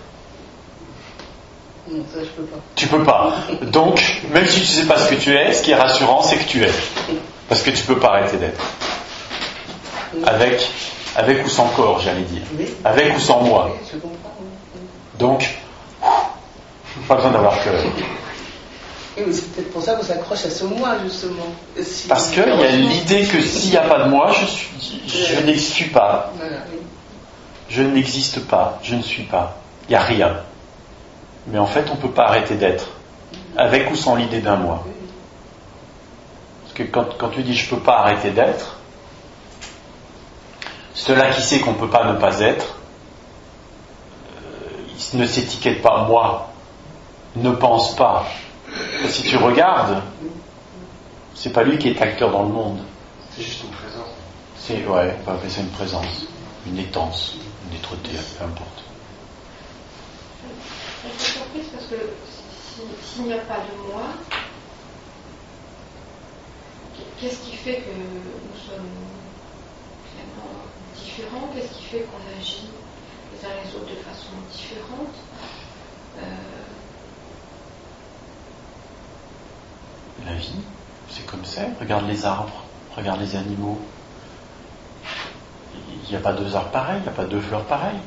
Non, ça je peux pas. Tu peux pas. Donc, même si tu sais pas ce que tu es, ce qui est rassurant, c'est que tu es. Parce que tu peux pas arrêter d'être. Avec ou sans corps, j'allais dire. Avec ou sans moi. Je comprends. Donc, pas besoin d'avoir peur. Oui, mais c'est peut-être pour ça qu'on s'accroche à ce moi, justement. Parce qu'il y a l'idée que s'il n'y a pas de moi, je n'existe pas. Voilà, oui. Je n'existe pas. Je ne suis pas. Il n'y a rien. Mais en fait, on ne peut pas arrêter d'être. Avec ou sans l'idée d'un moi. Parce que quand tu dis je ne peux pas arrêter d'être, cela qui sait qu'on ne peut pas ne pas être, il ne s'étiquette pas moi, ne pense pas. Et si tu regardes, c'est pas lui qui est acteur dans le monde. C'est juste une présence. Ouais, on peut appeler ça une présence, une étance, une êtreté, peu importe. Je suis surprise parce que s'il n'y a pas de moi, qu'est-ce qui fait que nous sommes finalement différents? Qu'est-ce qui fait qu'on agit les uns les autres de façon différente? La vie, c'est comme ça. Regarde les arbres, regarde les animaux. Il n'y a pas deux arbres pareils, il n'y a pas deux fleurs pareilles.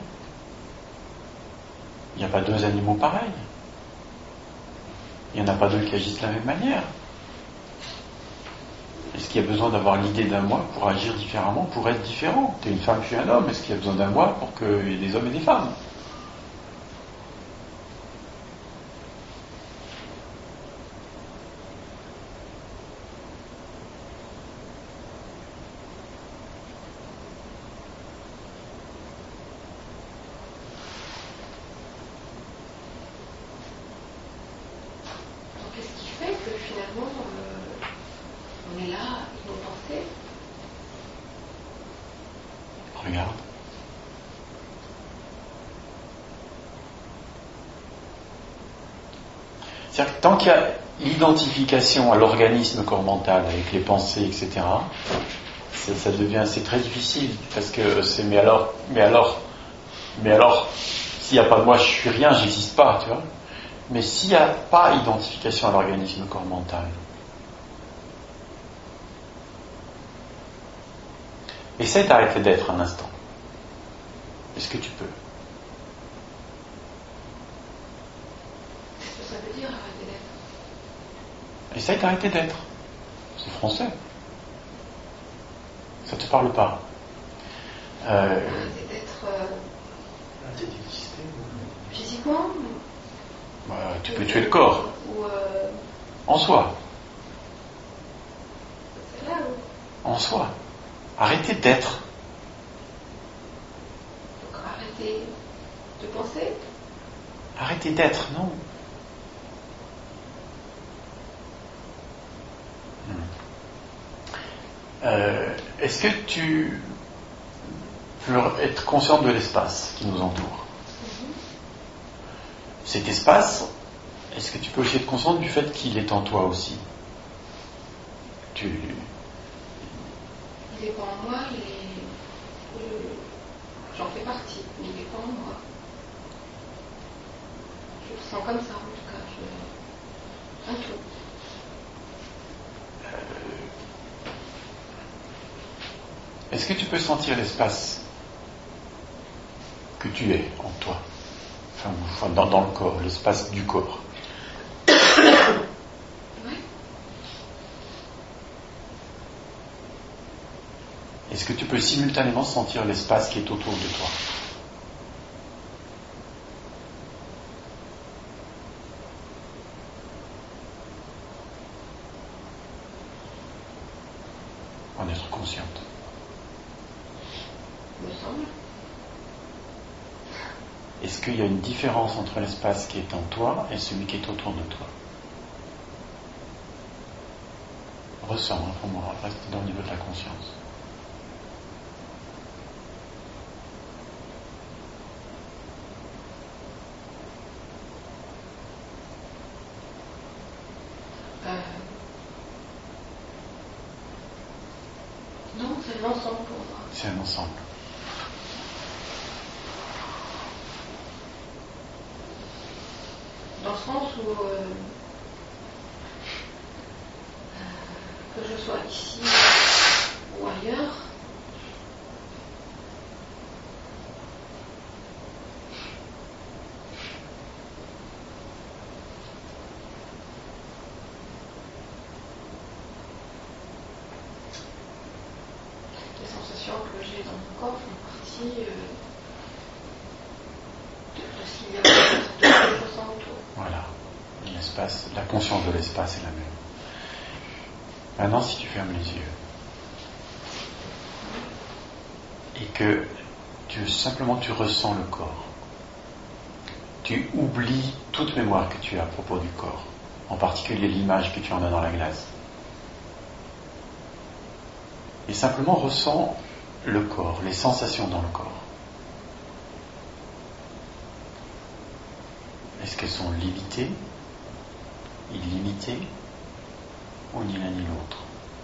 Il n'y a pas deux animaux pareils. Il n'y en a pas deux qui agissent de la même manière. Est-ce qu'il y a besoin d'avoir l'idée d'un moi pour agir différemment, pour être différent? Tu es une femme, je suis un homme. Est-ce qu'il y a besoin d'un moi pour qu'il y ait des hommes et des femmes? Qu'est-ce qui fait que finalement on est là, innocenté? Regarde. C'est-à-dire que tant qu'il y a l'identification à l'organisme corps-mental avec les pensées, etc., ça devient, c'est très difficile parce que c'est mais alors, s'il n'y a pas de moi, je suis rien, j'existe pas, tu vois. Mais s'il n'y a pas identification à l'organisme corps-mental, essaie d'arrêter d'être un instant. Est-ce que tu peux? Qu'est-ce que ça veut dire arrêter d'être? Essaie d'arrêter d'être. C'est français. Ça te parle pas. Arrêter d'être Arrêter d'exister. physiquement? Tu peux tuer le corps. Ou En soi. c'est là où? En soi. Arrêtez d'être. Donc arrêter de penser? Arrêtez d'être, non. Est-ce que tu peux être consciente de l'espace qui nous entoure? Cet espace, est-ce que tu peux aussi être consciente du fait qu'il est en toi aussi? Il n'est pas en moi, j'en fais partie, mais il n'est pas en moi. Je le sens comme ça, en tout cas. Un tout. Est-ce que tu peux sentir l'espace que tu es en toi? Enfin, dans le corps, l'espace du corps. Oui. Est-ce que tu peux simultanément sentir l'espace qui est autour de toi? En être consciente. Me semble. Est-ce qu'il y a une différence entre l'espace qui est en toi et celui qui est autour de toi? Ressens, pour moi, reste dans le niveau de la conscience. Non, c'est l'ensemble pour moi. C'est un ensemble. Dans le sens où que je sois ici ou ailleurs, les sensations que j'ai dans mon corps font partie de ce qu'il y a de ce que je ressens autour. Voilà. L'espace, la conscience de l'espace est la même. Maintenant, si tu fermes les yeux et que simplement tu ressens le corps, tu oublies toute mémoire que tu as à propos du corps, en particulier l'image que tu en as dans la glace. et simplement ressens le corps, les sensations dans le corps. Est-ce qu'elles sont limitées, illimitées, ou ni l'un ni l'autre?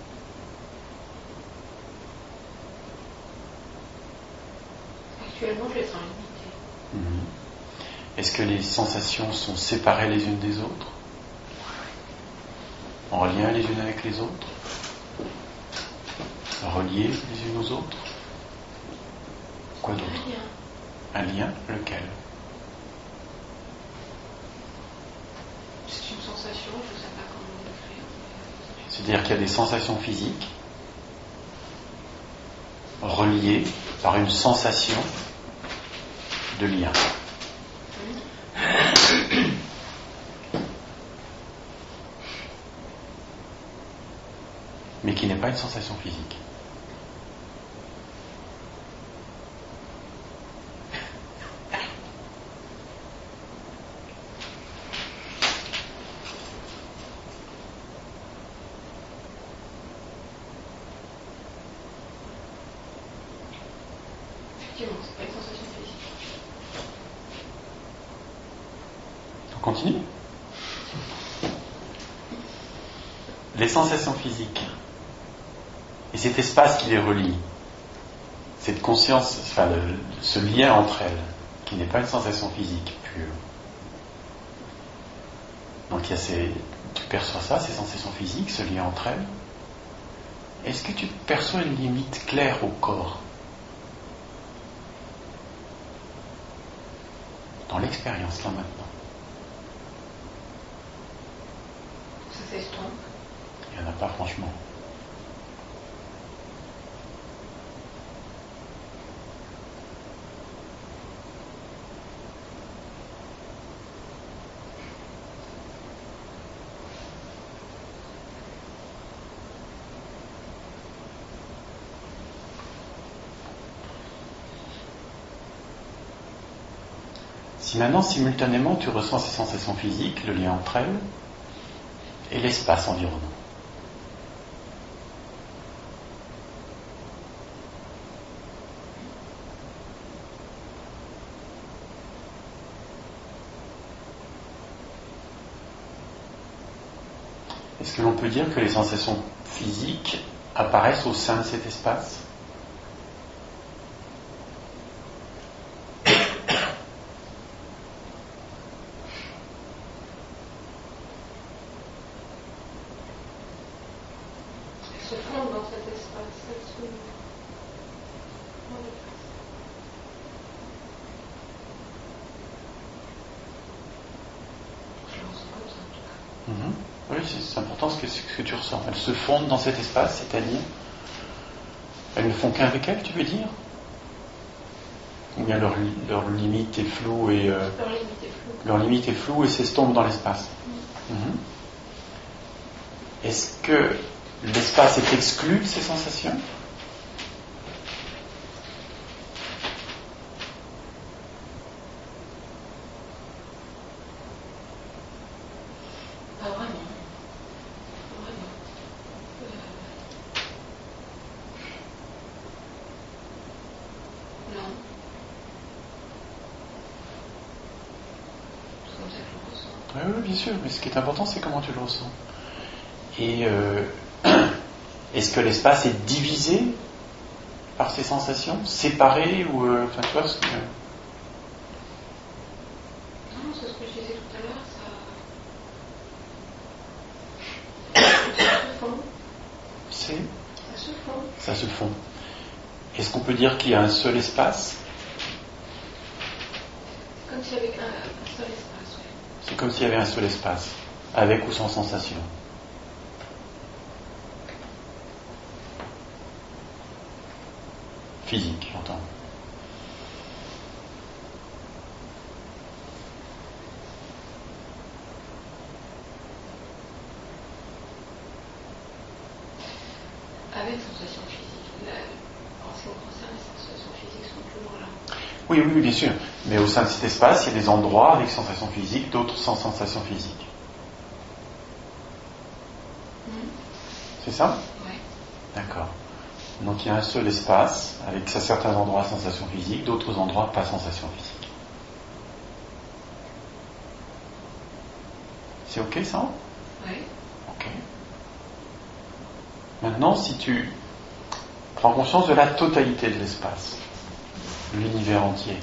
Actuellement, je les sens limitées. Est-ce que les sensations sont séparées les unes des autres? En lien les unes avec les autres? Reliées les unes aux autres? Quoi d'autre? Un lien, lequel? C'est une sensation, je ne sais pas comment décrire. C'est-à-dire qu'il y a des sensations physiques reliées par une sensation de lien. Mais qui n'est pas une sensation physique. Effectivement, c'est pas une sensation physique. On continue. Les sensations physiques et cet espace qui les relie, cette conscience, enfin ce lien entre elles, qui n'est pas une sensation physique pure. Donc tu perçois ça, ces sensations physiques, ce lien entre elles. Est-ce que tu perçois une limite claire au corps? Dans l'expérience, là maintenant. Ça s'estompe. Il n'y en a pas franchement. Si maintenant, simultanément, tu ressens ces sensations physiques, le lien entre elles, et l'espace environnant. Est-ce que l'on peut dire que les sensations physiques apparaissent au sein de cet espace ? Elles se fondent dans cet espace. Je le ressens comme ça en tout cas. Oui, c'est important ce que tu ressens. Elles se fondent dans cet espace, c'est-à-dire elles ne font qu'un avec elles, tu veux dire? Ou bien leur limite est floue et leur limite est floue et s'estompe dans l'espace. Est-ce que l'espace est exclu de ces sensations? Pas vraiment. Non. C'est comme ça que je le ressens. Oui, bien sûr, mais ce qui est important, c'est comment tu le ressens. Et est-ce que l'espace est divisé par ces sensations, séparé ou enfin tu vois ce que... Non, c'est ce que je disais tout à l'heure, ça se fond. Ça se fond. Ça se fond. Est-ce qu'on peut dire qu'il y a un seul espace? Comme s'il y avait un seul espace, oui. C'est comme s'il y avait un seul espace, avec ou sans sensation. Physique, j'entends. Avec sensation physique. En ce qui me concerne, les sensations physiques sont toujours là. Oui, bien sûr. Mais au sein de cet espace, il y a des endroits avec sensation physique, d'autres sans sensation physique. C'est ça? Oui. D'accord. Donc il y a un seul espace, avec à certains endroits sensation physique, d'autres endroits pas sensation physique. C'est ok ça? Oui. Ok. Maintenant, si tu prends conscience de la totalité de l'espace, l'univers entier,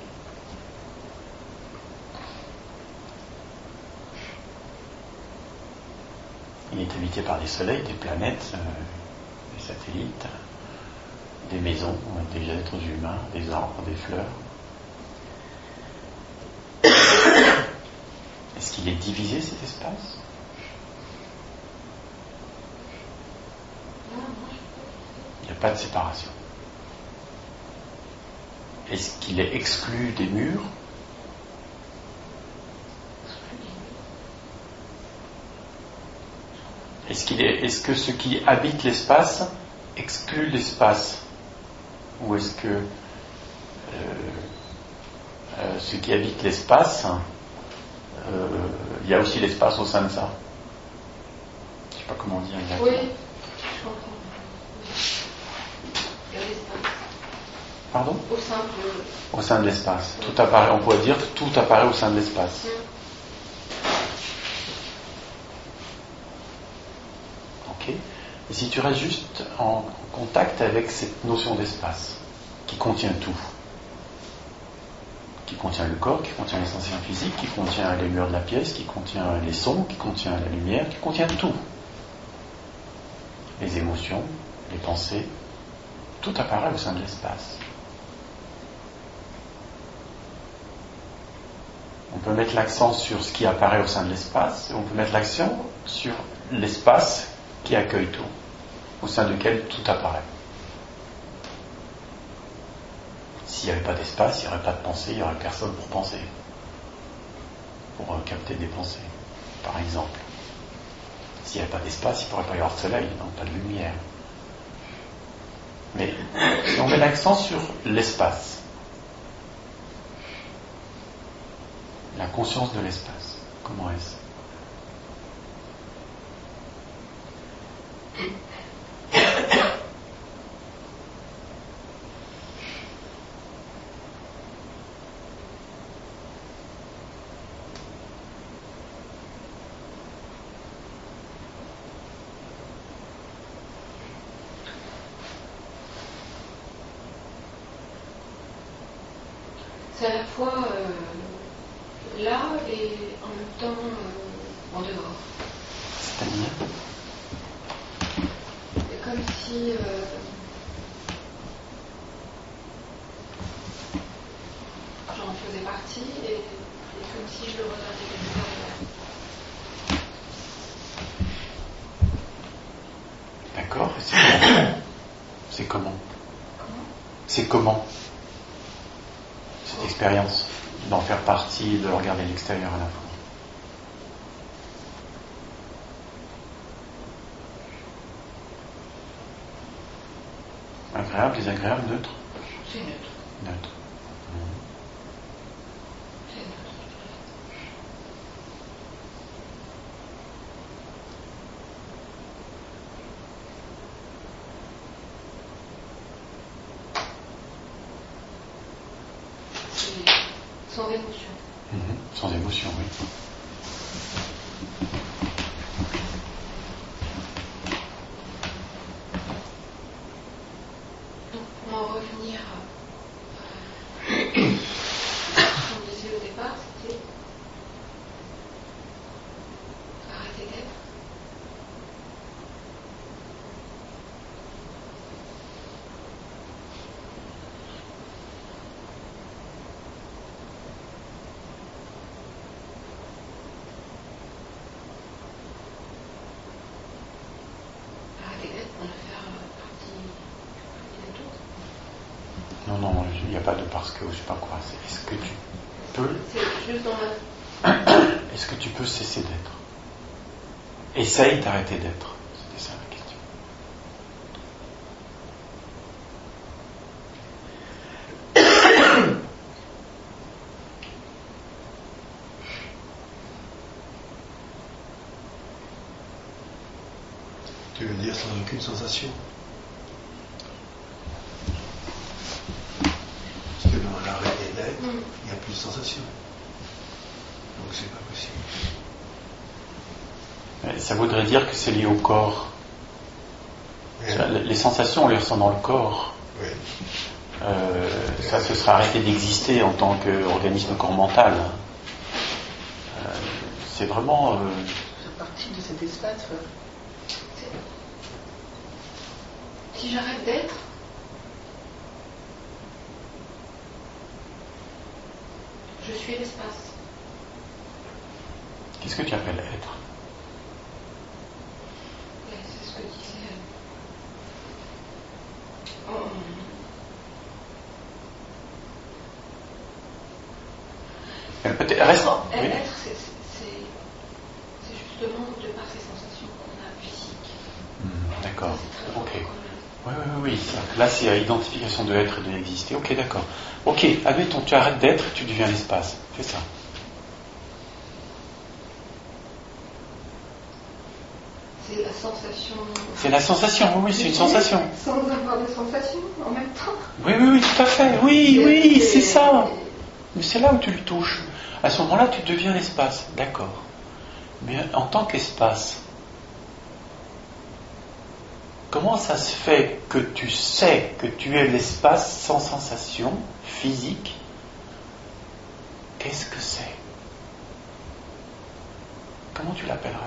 il est habité par des soleils, des planètes, des satellites, des maisons, des êtres humains, des arbres, des fleurs. Est-ce qu'il est divisé cet espace? Il n'y a pas de séparation. Est-ce qu'il est exclu des murs? Est-ce que ce qui habite l'espace exclut l'espace? Ou est-ce que ce qui habite l'espace, il y a aussi l'espace au sein de ça? Je ne sais pas comment dire exactement. Oui, je comprends. Il y a l'espace. Pardon? Au Au sein de l'espace. Tout apparaît, on pourrait dire que tout apparaît au sein de l'espace. Ok. Et si tu restes juste en contact avec cette notion d'espace, qui contient tout, qui contient le corps, qui contient les sensations physiques, qui contient les murs de la pièce, qui contient les sons, qui contient la lumière, qui contient tout, les émotions, les pensées, tout apparaît au sein de l'espace. On peut mettre l'accent sur ce qui apparaît au sein de l'espace, et on peut mettre l'accent sur l'espace qui accueille tout, au sein duquel tout apparaît. S'il n'y avait pas d'espace, il n'y aurait pas de pensée, il n'y aurait personne pour penser, pour capter des pensées, par exemple. S'il n'y avait pas d'espace, il ne pourrait pas y avoir de soleil, donc pas de lumière. Mais si on met l'accent sur l'espace, la conscience de l'espace, comment est-ce? C'est à la fois là et en même temps en dehors. C'est-à-dire? C'est comme si j'en faisais partie et comme si je le regardais de l'extérieur. D'accord, et c'est comment? C'est comment cette expérience d'en faire partie, de regarder l'extérieur à la fois? Agréable, désagréable, neutre? C'est neutre. Neutre. C'est neutre. Sans émotion. Sans émotion, oui. Donc, pour en revenir à ce qu'on disait au départ, c'était arrêter d'être. Non, il n'y a pas de parce que, je ne sais pas quoi. Est-ce que tu peux... C'est juste dans la... Est-ce que tu peux cesser d'être? Essaye d'arrêter d'être. C'était ça la question. Tu veux dire sans aucune sensation? il n'y a plus de sensation. Donc c'est pas possible. Ça voudrait dire que c'est lié au corps. Oui. Les sensations, on les ressent dans le corps. Oui. Ça se serait arrêté d'exister en tant qu'organisme corps mental. C'est vraiment... C'est partie de cet espace. Si j'arrête d'être, je suis l'espace. Qu'est-ce que tu appelles être? C'est ce que disait. Peut-être, reste. Oui. Être, c'est justement de par ces sensations qu'on a physiques. D'accord. Ça, c'est très Ok. fort quand même. Oui. Là, c'est l'identification de être et de l'exister. Ok, d'accord. Ok, admettons, tu arrêtes d'être, tu deviens l'espace. Fais ça. C'est la sensation. C'est la sensation, oui, c'est une sensation. Sans avoir de sensation en même temps. Oui, tout à fait. Oui, c'est ça. Mais c'est là où tu le touches. À ce moment-là, tu deviens l'espace. D'accord. Mais en tant qu'espace, comment ça se fait que tu sais que tu es l'espace sans sensation physique? Qu'est-ce que c'est? Comment tu l'appellerais?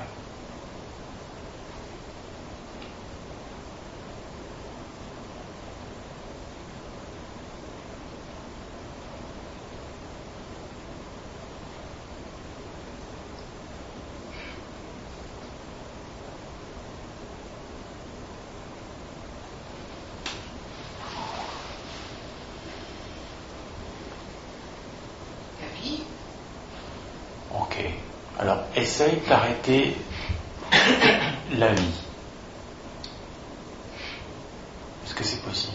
La vie. Ok. Alors, essaye d'arrêter la vie. Est-ce que c'est possible?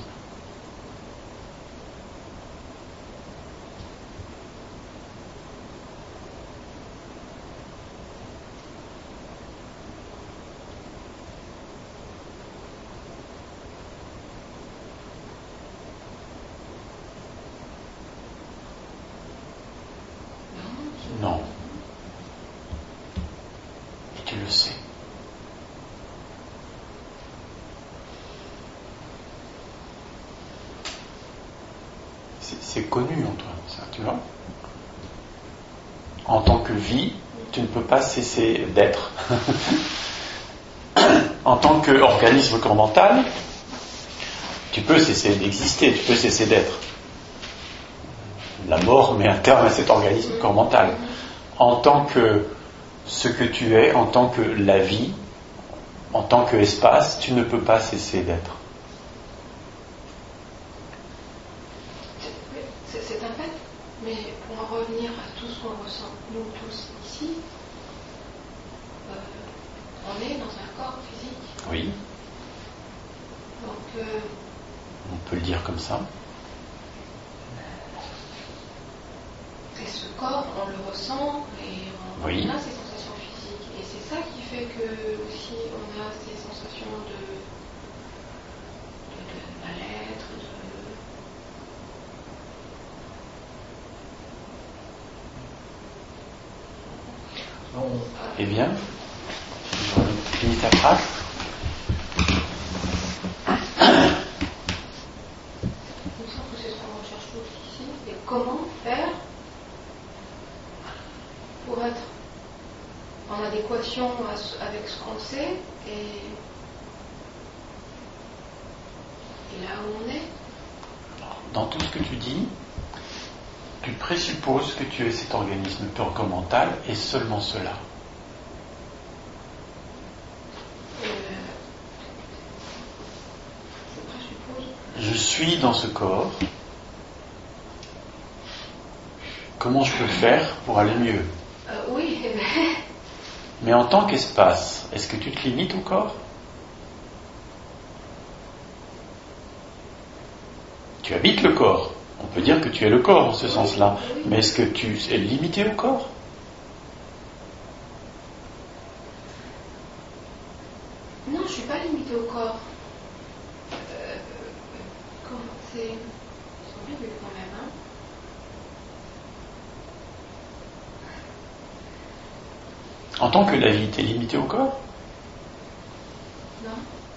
Non. Et tu le sais. C'est connu en toi, ça, tu vois. En tant que vie, tu ne peux pas cesser d'être. En tant qu'organisme corps mental, tu peux cesser d'exister, tu peux cesser d'être. La mort met un terme à cet organisme corps mental. En tant que ce que tu es, en tant que la vie, en tant qu'espace, tu ne peux pas cesser d'être. C'est un fait, mais pour en revenir à tout ce qu'on ressent, nous tous ici, on est dans un corps physique. Oui, Donc, on peut le dire comme ça. et ce corps, on le ressent et on Oui. a ces sensations physiques. Et c'est ça qui fait que aussi on a ces sensations de mal-être, Eh bien, finis ta phrase. Il me semble que c'est ce qu'on recherche tous ici. Et comment faire pour être en adéquation avec ce qu'on sait et là où on est. Dans tout ce que tu dis, tu présupposes que tu es cet organisme corps mental et seulement cela. Je présuppose. Je suis dans ce corps. Comment je peux faire pour aller mieux? Oui, Mais en tant qu'espace, est-ce que tu te limites au corps? Tu habites le corps. On peut dire que tu es le corps en ce sens-là. Mais est-ce que tu es limité au corps? non, je ne suis pas limitée au corps. Comment c'est horrible quand même, hein. En tant que la vie était limitée au corps? Non.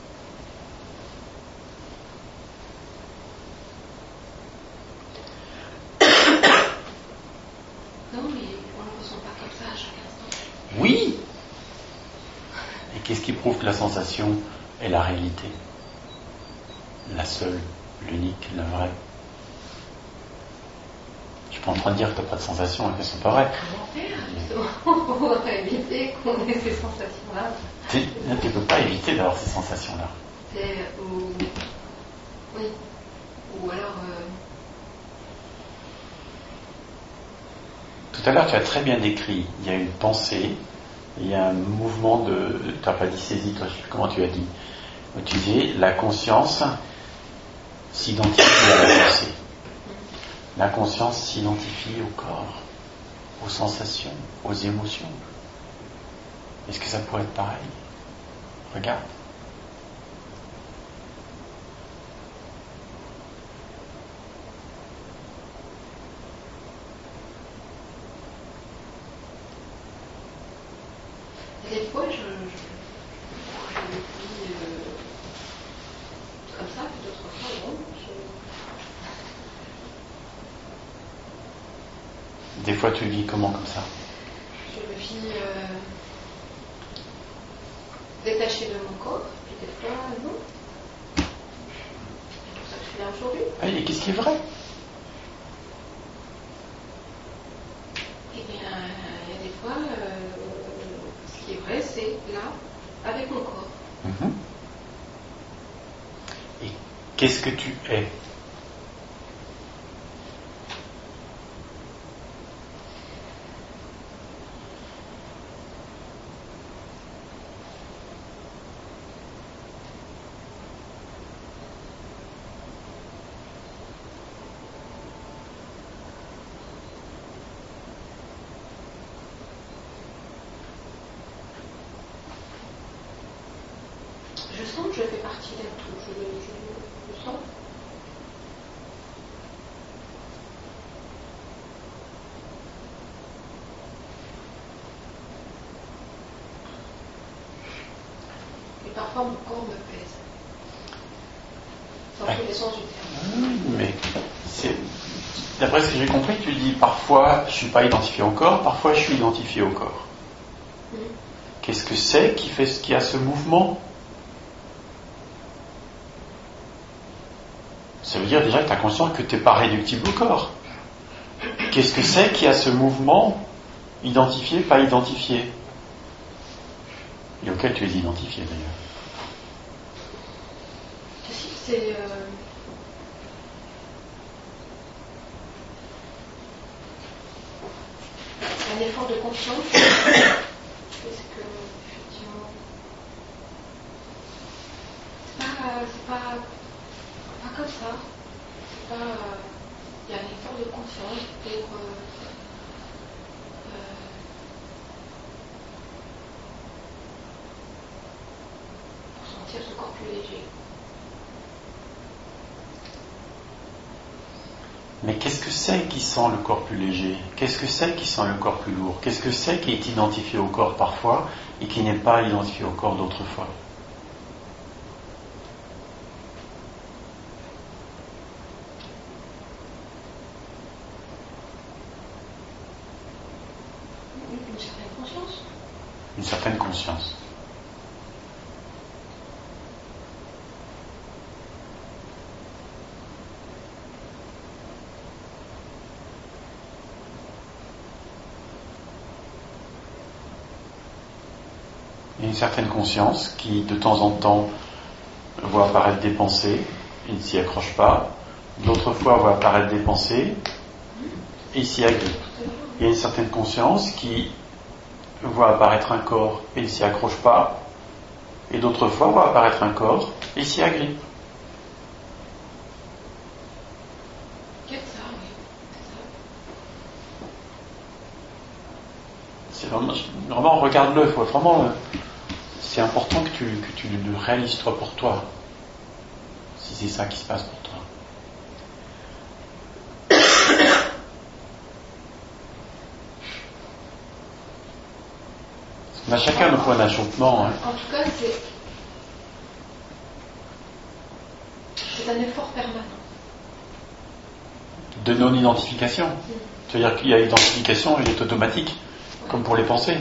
Non, mais on ne le ressent pas comme ça à chaque instant. Oui. Et qu'est-ce qui prouve que la sensation est la réalité? La seule, l'unique, la vraie. Je suis pas en train de dire que tu n'as pas de sensations et qu'elles sont pas vraies. Comment faire, justement, pour éviter qu'on ait ces sensations-là? Tu ne peux pas éviter d'avoir ces sensations-là. Oui. Ou alors... Tout à l'heure, tu as très bien décrit. Il y a une pensée, il y a un mouvement de... Tu n'as pas dit saisie, toi, je ne sais plus comment tu as dit. Tu dis, la conscience s'identifie à la pensée. La conscience s'identifie au corps, aux sensations, aux émotions. Est-ce que ça pourrait être pareil? Regarde. Des fois, je le dis comme ça, puis d'autres fois, non. Des fois, tu le vis comment comme ça? Je le vis détaché de mon corps, puis des fois, non. C'est pour ça que je suis là aujourd'hui. Ah, et qu'est-ce qui est vrai? Eh bien, il y a des fois, ce qui est vrai, c'est là, avec mon corps. Mm-hmm. Et qu'est-ce que tu es? Je sens que je fais partie d'un tout, je le sens. Et parfois mon corps me pèse. Dans tous les sens du terme. Mais d'après ce que j'ai compris, tu dis parfois je ne suis pas identifié au corps, parfois je suis identifié au corps. Qu'est-ce que c'est qui a ce mouvement? Ça veut dire déjà que tu as conscience que tu n'es pas réductible au corps. Qu'est-ce que c'est qui a ce mouvement identifié, pas identifié? Et auquel tu es identifié d'ailleurs. C'est un effort de conscience. Parce que, effectivement, c'est pas comme ça. C'est pas. Il y a un effort de conscience pour sentir ce corps plus léger. Mais qu'est-ce que c'est qui sent le corps plus léger? Qu'est-ce que c'est qui sent le corps plus lourd? Qu'est-ce que c'est qui est identifié au corps parfois et qui n'est pas identifié au corps d'autres fois? Une certaine conscience. Une certaine conscience. Il y a une certaine conscience qui, de temps en temps, voit apparaître des pensées et ne s'y accroche pas. D'autres fois, voit apparaître des pensées et s'y agrippe. Il y a une certaine conscience qui voit apparaître un corps et ne s'y accroche pas. Et d'autres fois, voit apparaître un corps et s'y agrippe. C'est ça, oui. C'est vraiment, regarde-le. Faut vraiment, c'est important que tu le réalises toi pour toi. Si c'est ça qui se passe pour toi. On a chacun nos points d'achoppement. Hein. En tout cas, c'est un effort permanent. De non-identification. C'est-à-dire qu'il y a identification, il est automatique, comme pour les pensées.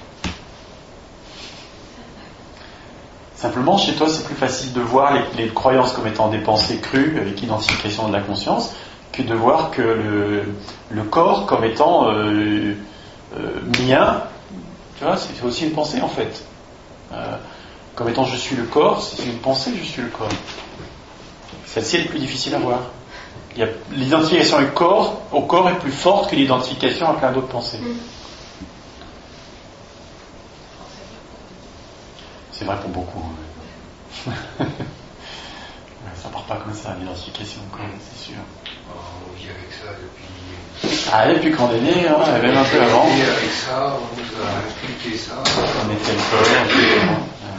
Simplement, chez toi, c'est plus facile de voir les croyances comme étant des pensées crues, avec identification de la conscience, que de voir que le corps comme étant mien. Tu vois, c'est aussi une pensée en fait. Comme étant je suis le corps, c'est une pensée, je suis le corps. Celle-ci est plus difficile à voir. L'identification au corps est plus forte que l'identification à plein d'autres pensées. C'est vrai pour beaucoup. Ça part pas comme ça, l'identification au corps, c'est sûr. On vit avec ça depuis... depuis qu'on est né, hein, même un peu avant. On vit avec ça, on nous a inculqué ça. On était le corps,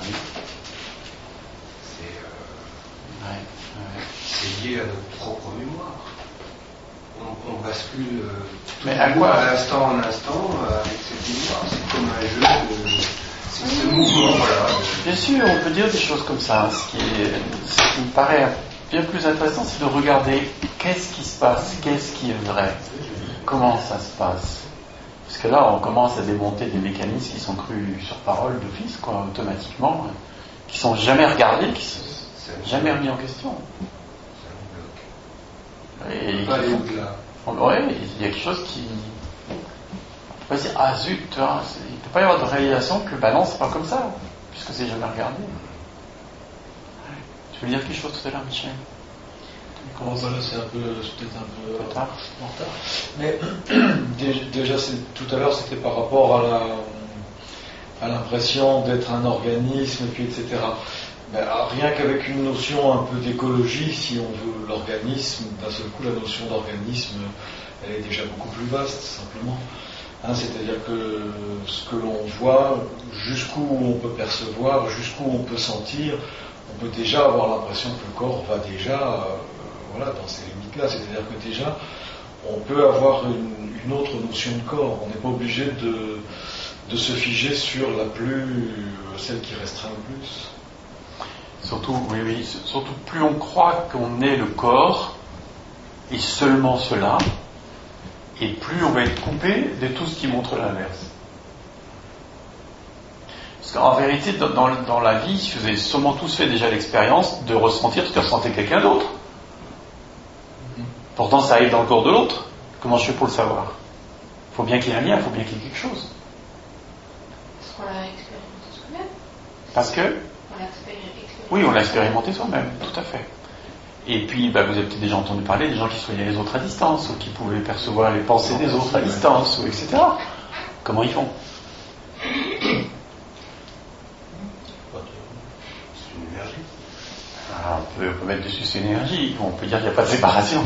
c'est lié à notre propre mémoire. On bascule mais à quoi l'instant en instant avec cette mémoire. C'est comme un jeu c'est ce mouvement-là. Bien sûr, on peut dire des choses comme ça. Ce qui me paraît bien plus intéressant, c'est de regarder qu'est-ce qui se passe, qu'est-ce qui est vrai, comment ça se passe. Parce que là, on commence à démonter des mécanismes qui sont crus sur parole d'office, automatiquement, qui sont jamais regardés, qui sont jamais remis en question. Et il y a quelque chose qui... On peut pas dire, ah zut, il ne peut pas y avoir de réalisation que, non, c'est pas comme ça, puisque c'est jamais regardé. Tu veux dire quelque chose tout à l'heure, Michel? C'est peut-être un peu en retard. Mais déjà, tout à l'heure, c'était par rapport à l'impression d'être un organisme, et puis etc. Rien qu'avec une notion un peu d'écologie, si on veut l'organisme, d'un seul coup, la notion d'organisme, elle est déjà beaucoup plus vaste, simplement. C'est-à-dire que ce que l'on voit, jusqu'où on peut percevoir, jusqu'où on peut sentir, on peut déjà avoir l'impression que le corps va déjà dans ces limites-là. C'est-à-dire que déjà, on peut avoir une autre notion de corps. On n'est pas obligé de se figer sur celle qui restreint le plus. Surtout, surtout plus on croit qu'on est le corps, et seulement cela, et plus on va être coupé de tout ce qui montre l'inverse. Parce qu'en vérité, dans la vie, vous avez sûrement tous fait déjà l'expérience de ressentir ce que ressentait quelqu'un d'autre. Pourtant, ça arrive dans le corps de l'autre. Comment je fais pour le savoir? Il faut bien qu'il y ait un lien, il faut bien qu'il y ait quelque chose. Parce qu'on l'a expérimenté soi-même. Parce que oui, on l'a expérimenté soi-même, tout à fait. Et puis, vous avez peut-être déjà entendu parler des gens qui soignaient les autres à distance, ou qui pouvaient percevoir les pensées des autres à distance, ou etc. Comment ils font? C'est une énergie. On peut mettre dessus cette énergie, on peut dire qu'il n'y a pas de séparation.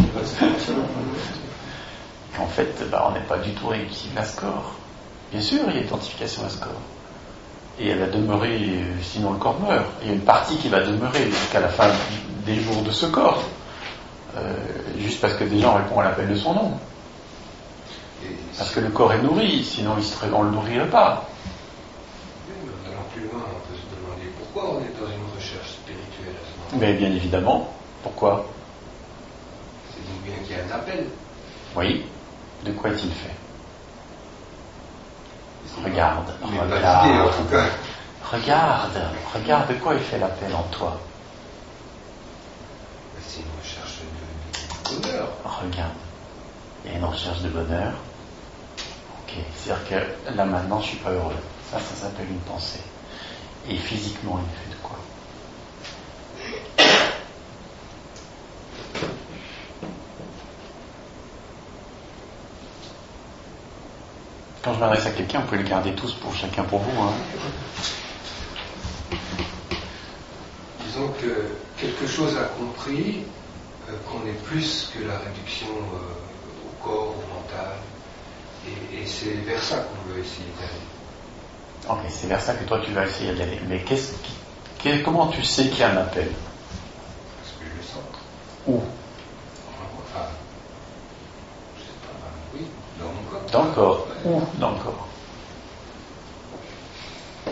En fait, on n'est pas du tout réductible à ce corps. Bien sûr, il y a identification à ce corps. Et elle va demeurer, sinon le corps meurt. Il y a une partie qui va demeurer jusqu'à la fin des jours de ce corps. Juste parce que des gens répondent à l'appel de son nom. Parce que le corps est nourri, sinon on ne le nourrirait pas. Oui, mais en allant plus loin, on peut se demander pourquoi on est dans une recherche spirituelle à ce moment-là. Mais bien évidemment. Pourquoi? C'est donc bien qu'il y a un appel. Oui. De quoi est-il fait? Regarde. En tout cas. Regarde de quoi il fait l'appel en toi. C'est une recherche de bonheur. Regarde. Il y a une recherche de bonheur. Ok. C'est-à-dire que là maintenant je suis pas heureux. Ça s'appelle une pensée. Et physiquement il fait de quoi? Quand je m'adresse à quelqu'un, vous pouvez le garder tous pour chacun pour vous. Disons que quelque chose a compris qu'on est plus que la réduction au corps, au mental, et c'est vers ça qu'on veut essayer d'aller. Ok, c'est vers ça que toi tu vas essayer d'aller. Mais comment tu sais qu'il y a un appel? Parce que je le sens. Où? Enfin, je sais pas, oui, dans mon corps. Dans le corps. Où dans le corps?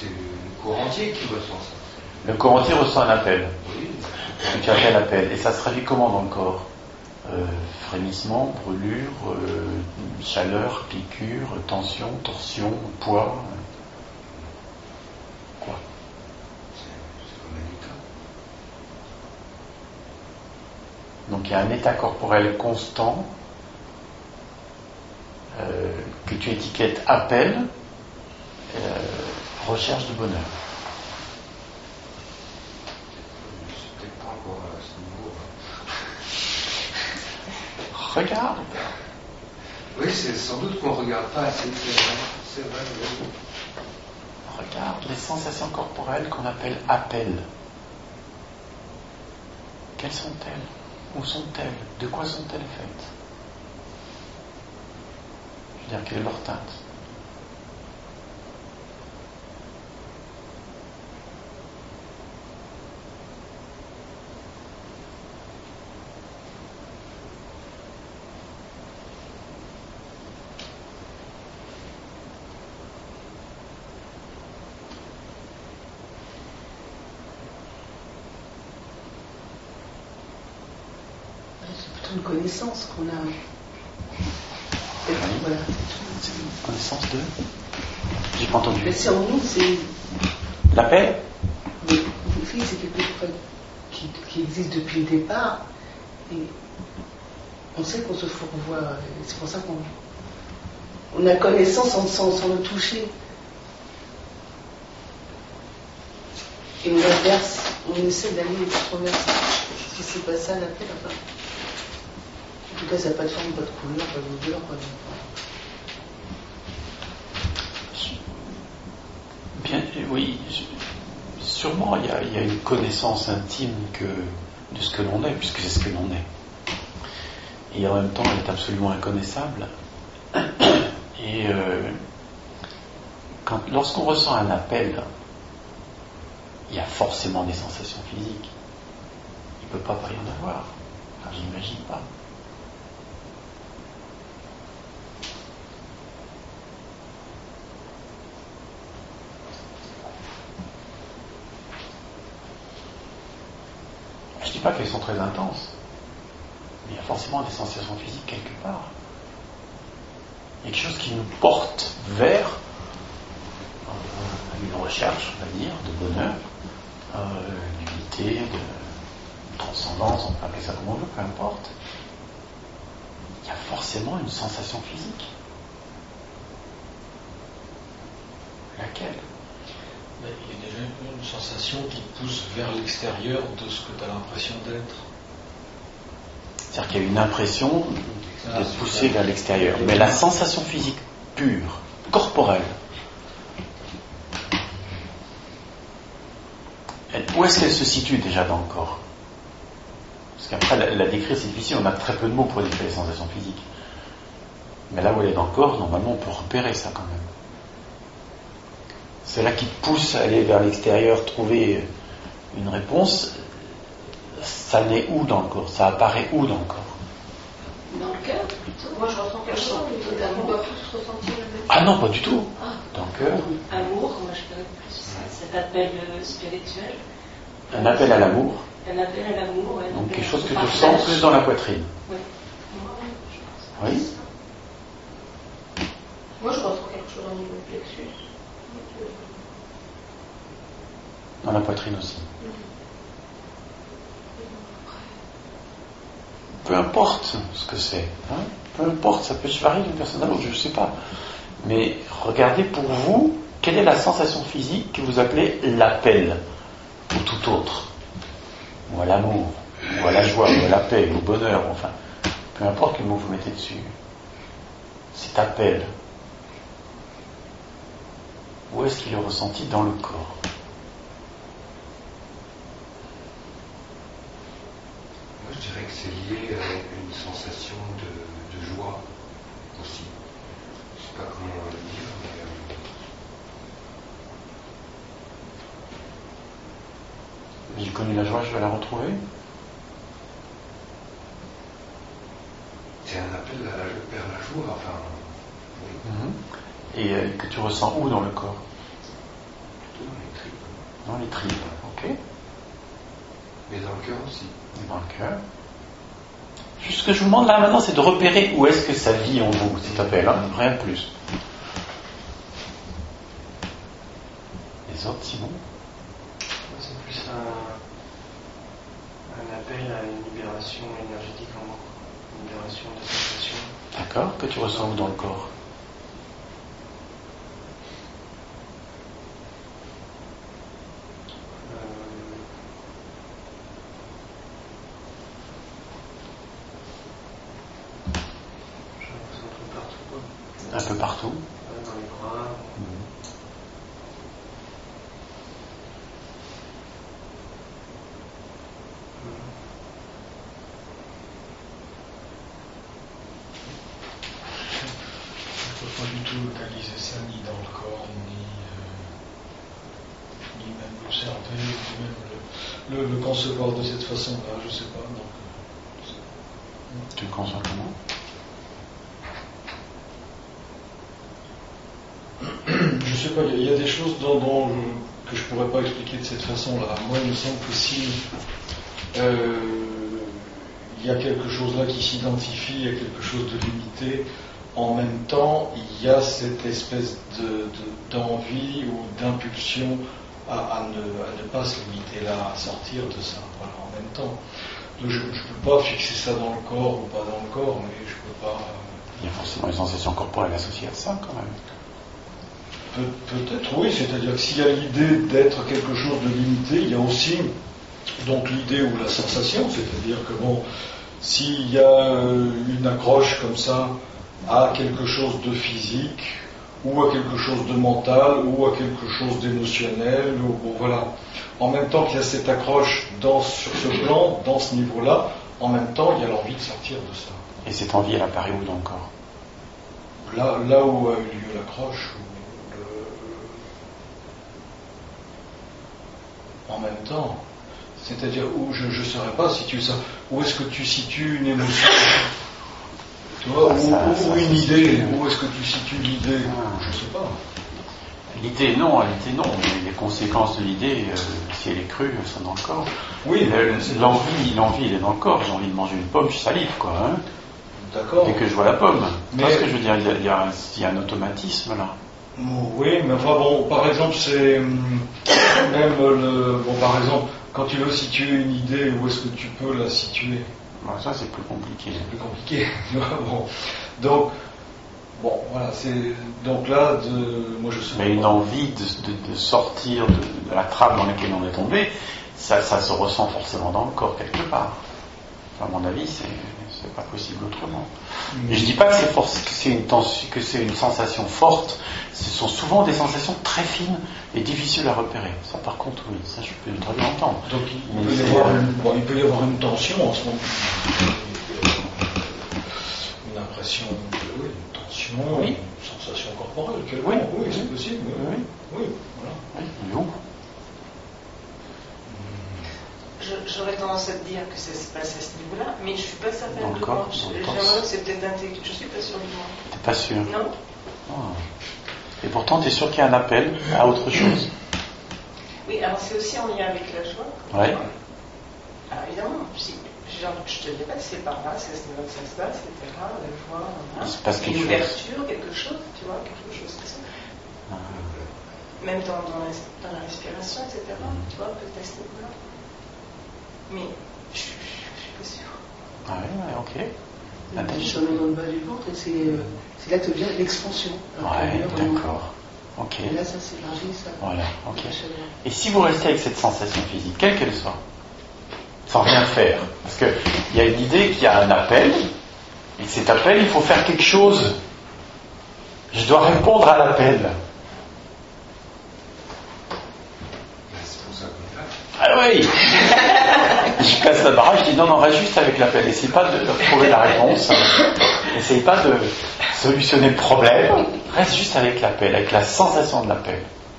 c'est le corps entier qui ressent ça. Le corps entier ressent un appel. Oui. Que tu appelles appel. Et ça se traduit comment dans le corps? Frémissement, brûlure, chaleur, piqûre, tension, torsion, poids. Quoi? C'est comme un état. Donc il y a un état corporel constant que tu étiquettes appel, recherche de bonheur. C'est peut-être pas encore à ce niveau. Regarde. Oui, c'est sans doute qu'on ne regarde pas assez. C'est vrai. Oui. Regarde les sensations corporelles qu'on appelle appel. Quelles sont-elles? Où sont-elles? De quoi sont-elles faites? Je veux dire, quelle est leur teinte? C'est plutôt une connaissance qu'on a. Et voilà. C'est une connaissance de... J'ai pas entendu. Mais c'est en nous, c'est. L'appel? Mais oui, c'est quelque chose qui existe depuis le départ. Et on sait qu'on se faut revoir. Et c'est pour ça qu'on a connaissance sans le toucher. Et on inverse, on essaie d'aller traverser. Si c'est pas ça l'appel, enfin. En tout cas, ça n'a pas de forme, pas de couleur, pas d'odeur, pas de. Bien, oui, sûrement il y a une connaissance intime de ce que l'on est, puisque c'est ce que l'on est. Et en même temps, elle est absolument inconnaissable. Et lorsqu'on ressent un appel, il y a forcément des sensations physiques. Il ne peut pas rien avoir. Enfin, j'imagine pas. Je ne dis pas qu'elles sont très intenses, mais il y a forcément des sensations physiques quelque part. Il y a quelque chose qui nous porte vers une recherche, on va dire, de bonheur, d'unité, de transcendance, on peut appeler ça comme on veut, peu importe. Il y a forcément une sensation physique. Laquelle? Il y a déjà une sensation qui pousse vers l'extérieur de ce que tu as l'impression d'être. C'est-à-dire qu'il y a une impression d'être poussé vers l'extérieur. Mais la sensation physique pure, corporelle, où est-ce qu'elle se situe déjà dans le corps? Parce qu'après, la décrire, c'est difficile, on a très peu de mots pour décrire les sensations physiques. Mais là où elle est dans le corps, normalement, on peut repérer ça quand même. Cela qui te pousse à aller vers l'extérieur, trouver une réponse, ça naît où dans le corps? Ça apparaît où dans le corps? Dans le cœur, plutôt. Moi, je ressens quelque chose plutôt d'amour. On doit tous ressentir le même. Ah non, pas du tout. Dans le cœur. Amour, moi je dirais plus cet appel spirituel. Un appel à l'amour. Un appel à l'amour. Donc quelque chose que tu sens plus dans la poitrine. Oui. Oui. Moi, je ressens quelque chose au niveau du plexus. Dans la poitrine aussi. Peu importe ce que c'est. Hein, peu importe, ça peut se varier d'une personne à l'autre, je ne sais pas. Mais regardez pour vous, quelle est la sensation physique que vous appelez l'appel, ou tout autre, ou à l'amour, ou à la joie, ou à la paix, ou au bonheur, enfin, peu importe le mot que vous mettez dessus. Cet appel, où est-ce qu'il est ressenti dans le corps? Moi, je dirais que c'est lié à une sensation de joie aussi. Je ne sais pas comment le dire, mais... J'ai connu la joie, je vais la retrouver. C'est un appel vers la joie, enfin... Oui. Et que tu ressens où dans le corps? Dans les tripes, ok. Mais dans le cœur aussi. Et dans le cœur. Ce que je vous demande là maintenant, c'est de repérer où est-ce que ça vit en vous, cet appel, hein, rien de plus. Les autres, sinon. C'est plus un appel à une libération énergétique en moi. Une libération de sensations. D'accord. Que tu ressens où dans le corps? Un peu partout. Dans les bras. Je ne peux pas du tout localiser ça ni dans le corps, ni même l'observer, ni même le concevoir de cette façon-là, je ne sais pas. Donc, Tu le conçois comment? je sais pas, il y a des choses que je ne pourrais pas expliquer de cette façon-là. Moi, il me semble que si il y a quelque chose là qui s'identifie, il y a quelque chose de limité, en même temps, il y a cette espèce d'envie ou d'impulsion à ne pas se limiter là, à sortir de ça, voilà, en même temps. Donc, je ne peux pas fixer ça dans le corps ou pas dans le corps, mais je ne peux pas... Il y a forcément une sensation corporelle associée à ça, quand même. Peut-être, oui, c'est-à-dire que s'il y a l'idée d'être quelque chose de limité, il y a aussi donc l'idée ou la sensation, c'est-à-dire que bon, s'il y a une accroche comme ça à quelque chose de physique, ou à quelque chose de mental, ou à quelque chose d'émotionnel, ou bon, voilà. En même temps qu'il y a cette accroche sur ce plan, dans ce niveau-là, en même temps, il y a l'envie de sortir de ça. Et cette envie, elle apparaît où dans le corps? Là où a eu lieu l'accroche, en même temps, c'est-à-dire où je ne saurais pas situer ça. Où est-ce que tu situes une émotion? Tu vois, ou une idée? Où est-ce que tu situes l'idée? Je ne sais pas. L'idée, non, mais les conséquences de l'idée, si elle est crue, elles sont dans le corps. Oui. L'envie, elle est dans le corps. J'ai envie de manger une pomme, je salive, quoi. Hein. D'accord. Dès que je vois la pomme. Mais... Parce que je veux dire, il y a un automatisme là. Oui, mais enfin bon, par exemple, c'est même par exemple, quand tu veux situer une idée, où est-ce que tu peux la situer? Bon, ça c'est plus compliqué. C'est plus compliqué. Bon. Donc, voilà, donc là, moi je sais. Mais une envie de sortir de la trappe dans laquelle on est tombé, ça se ressent forcément dans le corps quelque part. Enfin, à mon avis, c'est pas possible autrement. Et je dis pas que c'est une sensation forte. Ce sont souvent des sensations très fines et difficiles à repérer. Ça, par contre, oui, ça je peux très bien entendre. Donc il peut y avoir une tension en ce moment. Une impression, une tension, une sensation corporelle. Oui, c'est possible. Oui, voilà. Oui, où? J'aurais tendance à te dire que ça se passe à ce niveau-là, mais je suis pas certaine de moi. J'aimerais que c'est peut-être intégré. Je suis pas sûre de moi. T'es pas sûr? Non. Oh. Et pourtant, tu es sûr qu'il y a un appel à autre chose. Oui, alors c'est aussi en lien avec la joie. Ouais. Alors évidemment, je te dirais, c'est par là, c'est à ce niveau que ça se passe, etc. La joie, une ouverture, quelque chose, tu vois, quelque chose comme ça. Même dans la respiration, etc. Tu vois, peut-être à ce niveau-là. Mais je suis pas sûre. Ah oui, ok. Sur le dans le bas du ventre, et c'est là que vient l'expansion. Ouais, d'accord. Ok. Et là, ça s'élargit, ça. Voilà, ok. Et si vous restez avec cette sensation physique, quelle qu'elle soit, sans rien faire, parce qu'il y a une idée qu'il y a un appel, et que cet appel, il faut faire quelque chose. Je dois répondre à l'appel. Ah oui. Je casse la barrage, je dis non, reste juste avec l'appel. Essaye pas de trouver la réponse. Essaye pas de solutionner le problème. Reste juste avec l'appel, avec la sensation de l'appel.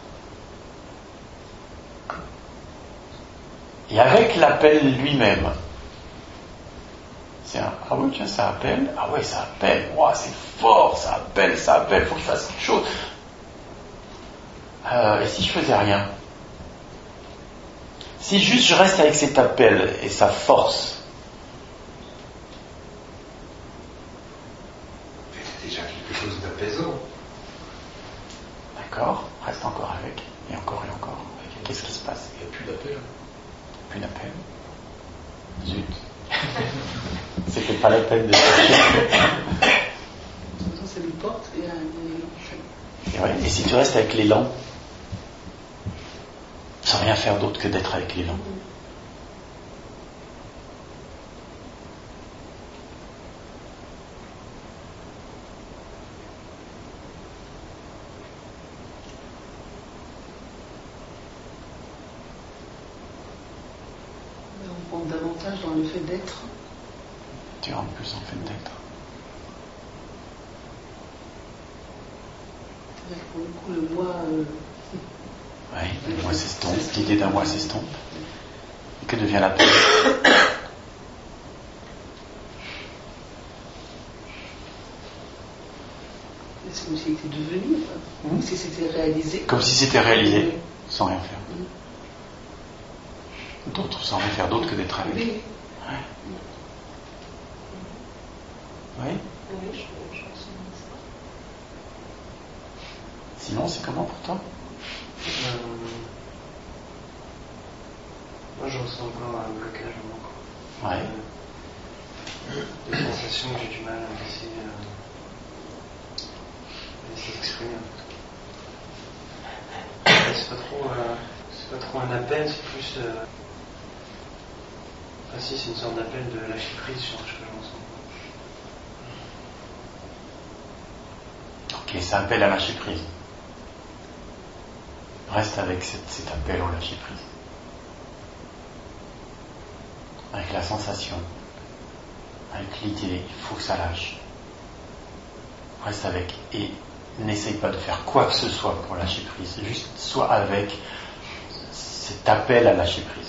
Et avec l'appel lui-même. Ah oui, tiens, ça appelle. Ah ouais, ça appelle. Wow, c'est fort, ça appelle. Faut que je fasse quelque chose. Et si je faisais rien? Si juste je reste avec cet appel et sa force, c'est déjà quelque chose d'apaisant. D'accord, reste encore avec, et encore. Qu'est-ce qui se passe? Il n'y a plus d'appel. Plus d'appel. Zut. C'était pas la peine de chercher. Ça lui porte et Et si tu restes avec l'élan, sans rien faire d'autre que d'être avec l'élan. on rentre davantage dans le fait d'être. Tu rentres plus en fait d'être. Pour le coup, le moi. Oui, le moi s'estompe, l'idée d'un moi s'estompe. Et que devient la paix? C'est comme si c'était devenu, comme si c'était réalisé. Comme si c'était réalisé, sans rien faire. D'autres, sans rien faire d'autre que d'être avec. Oui. Ouais. Oui. Oui, je ressens ça. Sinon, c'est comment pour toi? Moi, je ressens encore un blocage en moi. Ouais. Des sensations que j'ai du mal à laisser exprimer. C'est pas trop un appel, c'est plus. Enfin, si, c'est une sorte d'appel de lâcher prise sur ce que je ressens. Ok, c'est un appel à lâcher prise. Reste avec cet appel au lâcher prise. Avec la sensation, avec l'idée, il faut que ça lâche. Reste avec et n'essaye pas de faire quoi que ce soit pour lâcher prise. Juste sois avec cet appel à lâcher prise.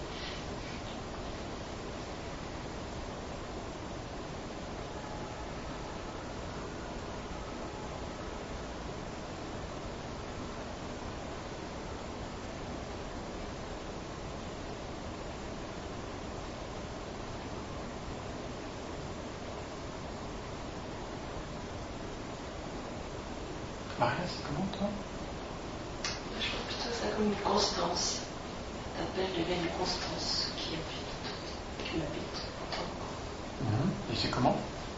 Maria, c'est comment toi? Je vois plutôt ça comme une constance. L'appel devient une constance qui m'habite. Et c'est comment?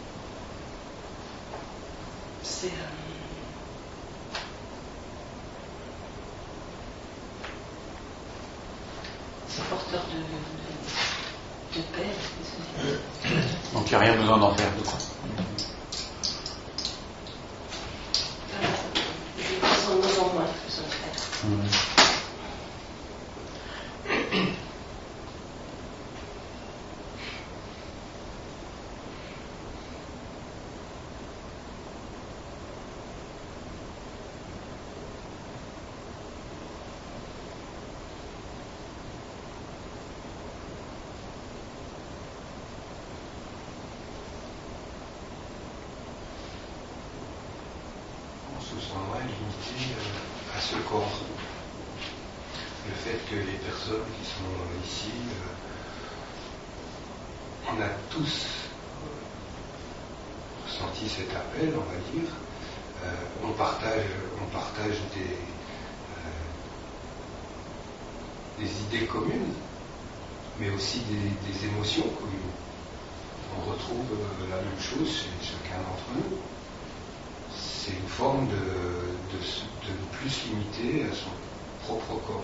C'est porteur de paix. Donc il n'y a rien besoin d'en faire de quoi? On se sent moins limité à ce corps. Le fait que les personnes qui sont ici, on a tous ressenti cet appel, on va dire. On partage des idées communes, mais aussi des émotions communes. On retrouve la même chose chez chacun d'entre nous. C'est une forme de ne plus se limiter à son propre corps.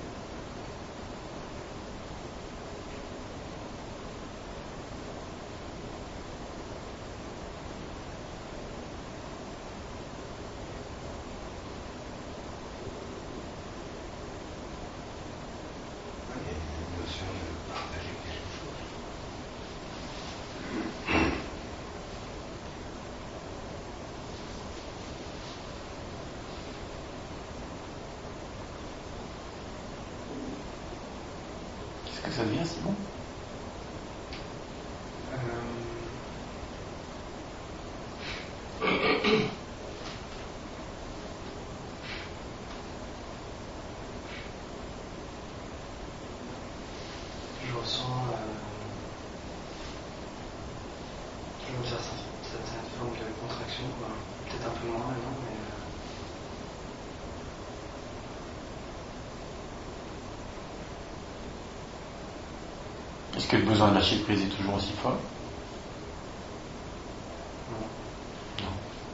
Il y a une notion de partager quelque chose. Qu'est-ce que ça devient, Simon? moins maintenant, mais... Est-ce que le besoin de lâcher prise est toujours aussi fort? Non.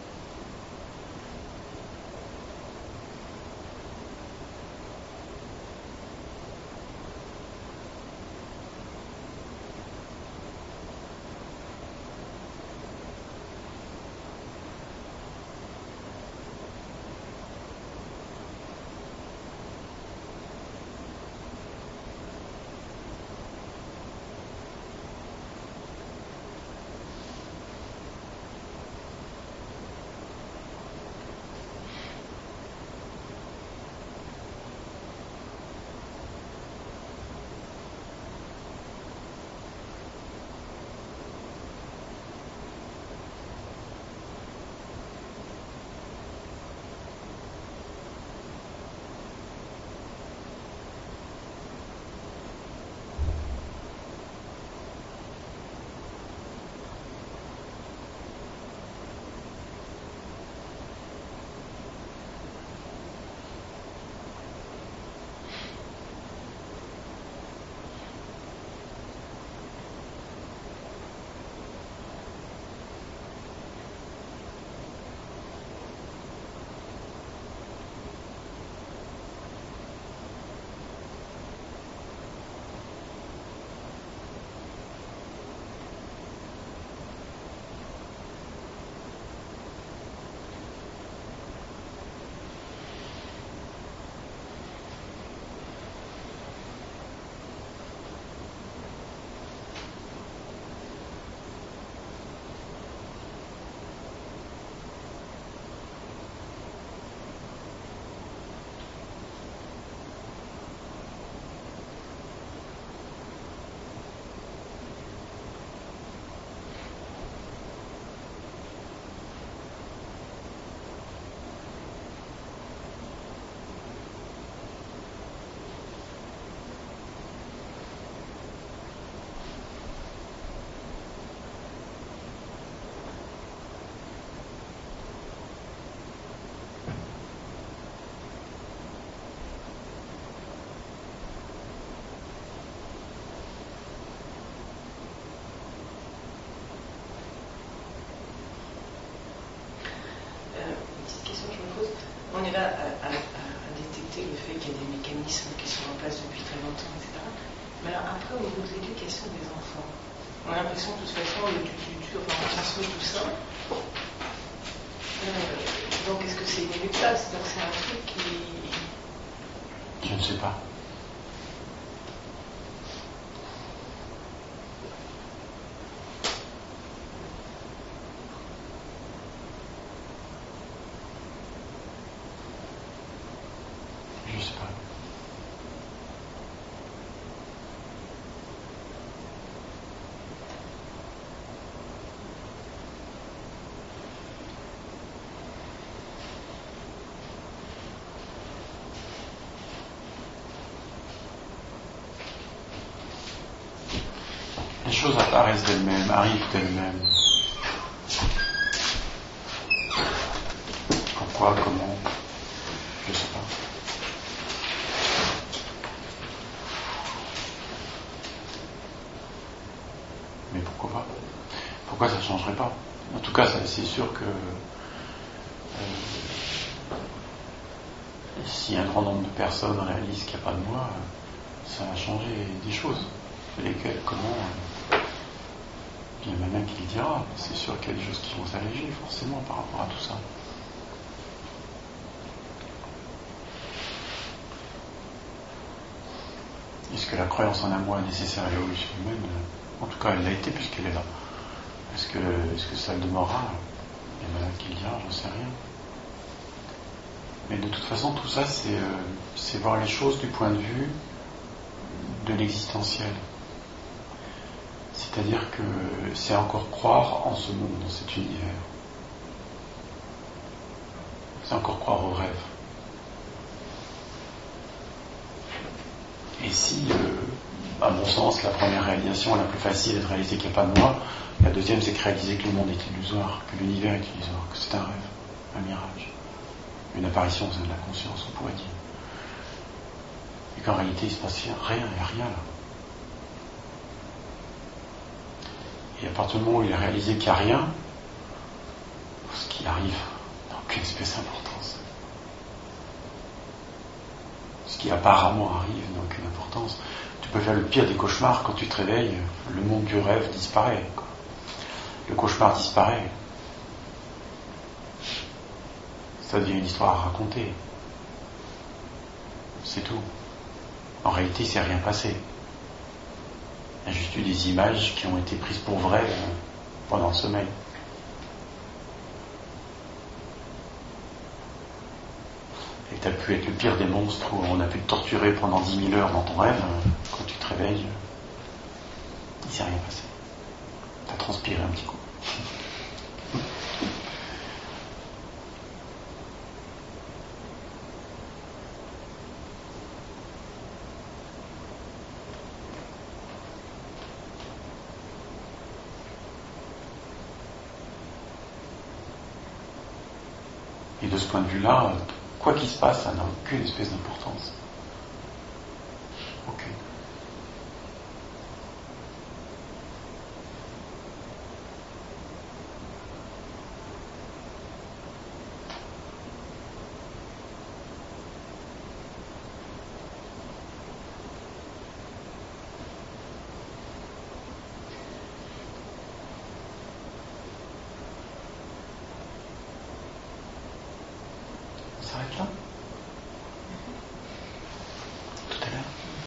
On est là à détecter le fait qu'il y a des mécanismes qui sont en place depuis très longtemps, etc. Mais alors après, au niveau de l'éducation des enfants, on a l'impression de toute façon, le enfin, on transmet tout ça. Donc est-ce que c'est inéluctable? C'est-à-dire que c'est un truc qui... Je ne sais pas. Je sais pas. Les choses apparaissent d'elles-mêmes, arrivent d'elles-mêmes. Pourquoi, comment, je sais pas. Mais pourquoi pas? Pourquoi ça ne changerait pas? En tout cas, c'est sûr que si un grand nombre de personnes réalisent qu'il n'y a pas de moi, ça va changer des choses. Lesquelles, comment, il y en a même qui le dira. C'est sûr qu'il y a des choses qui vont s'alléger forcément par rapport à tout ça. Est-ce que la croyance en un moi est nécessaire à l'évolution humaine? En tout cas, elle l'a été puisqu'elle est là. Est-ce que ça le demeurera? Il y en a qui le dira, j'en sais rien. Mais de toute façon, tout ça, c'est voir les choses du point de vue de l'existentiel. C'est-à-dire que c'est encore croire en ce monde, dans cet univers. C'est encore croire au rêve. Et si, à mon sens, la première réalisation la plus facile est de réaliser qu'il n'y a pas de moi, la deuxième c'est de réaliser que le monde est illusoire, que l'univers est illusoire, que c'est un rêve. un mirage. Une apparition au sein de la conscience, on pourrait dire. Et qu'en réalité, il se passe rien, il n'y a rien là. Et à partir du moment où il a réalisé qu'il n'y a rien, ce qui arrive n'a aucune espèce d'importance. Ce qui apparemment arrive n'a aucune importance. Tu peux faire le pire des cauchemars, quand tu te réveilles, le monde du rêve disparaît, quoi. Le cauchemar disparaît. Ça devient une histoire à raconter. C'est tout. En réalité, il ne s'est rien passé. Il y a juste eu des images qui ont été prises pour vraies pendant le sommeil. Et tu as pu être le pire des monstres où on a pu te torturer pendant 10 000 heures dans ton rêve. Quand tu te réveilles, il ne s'est rien passé. Tu as transpiré un petit coup. Et de ce point de vue-là, quoi qu'il se passe, ça n'a aucune espèce d'importance. Aucune. Ça s'arrête là ?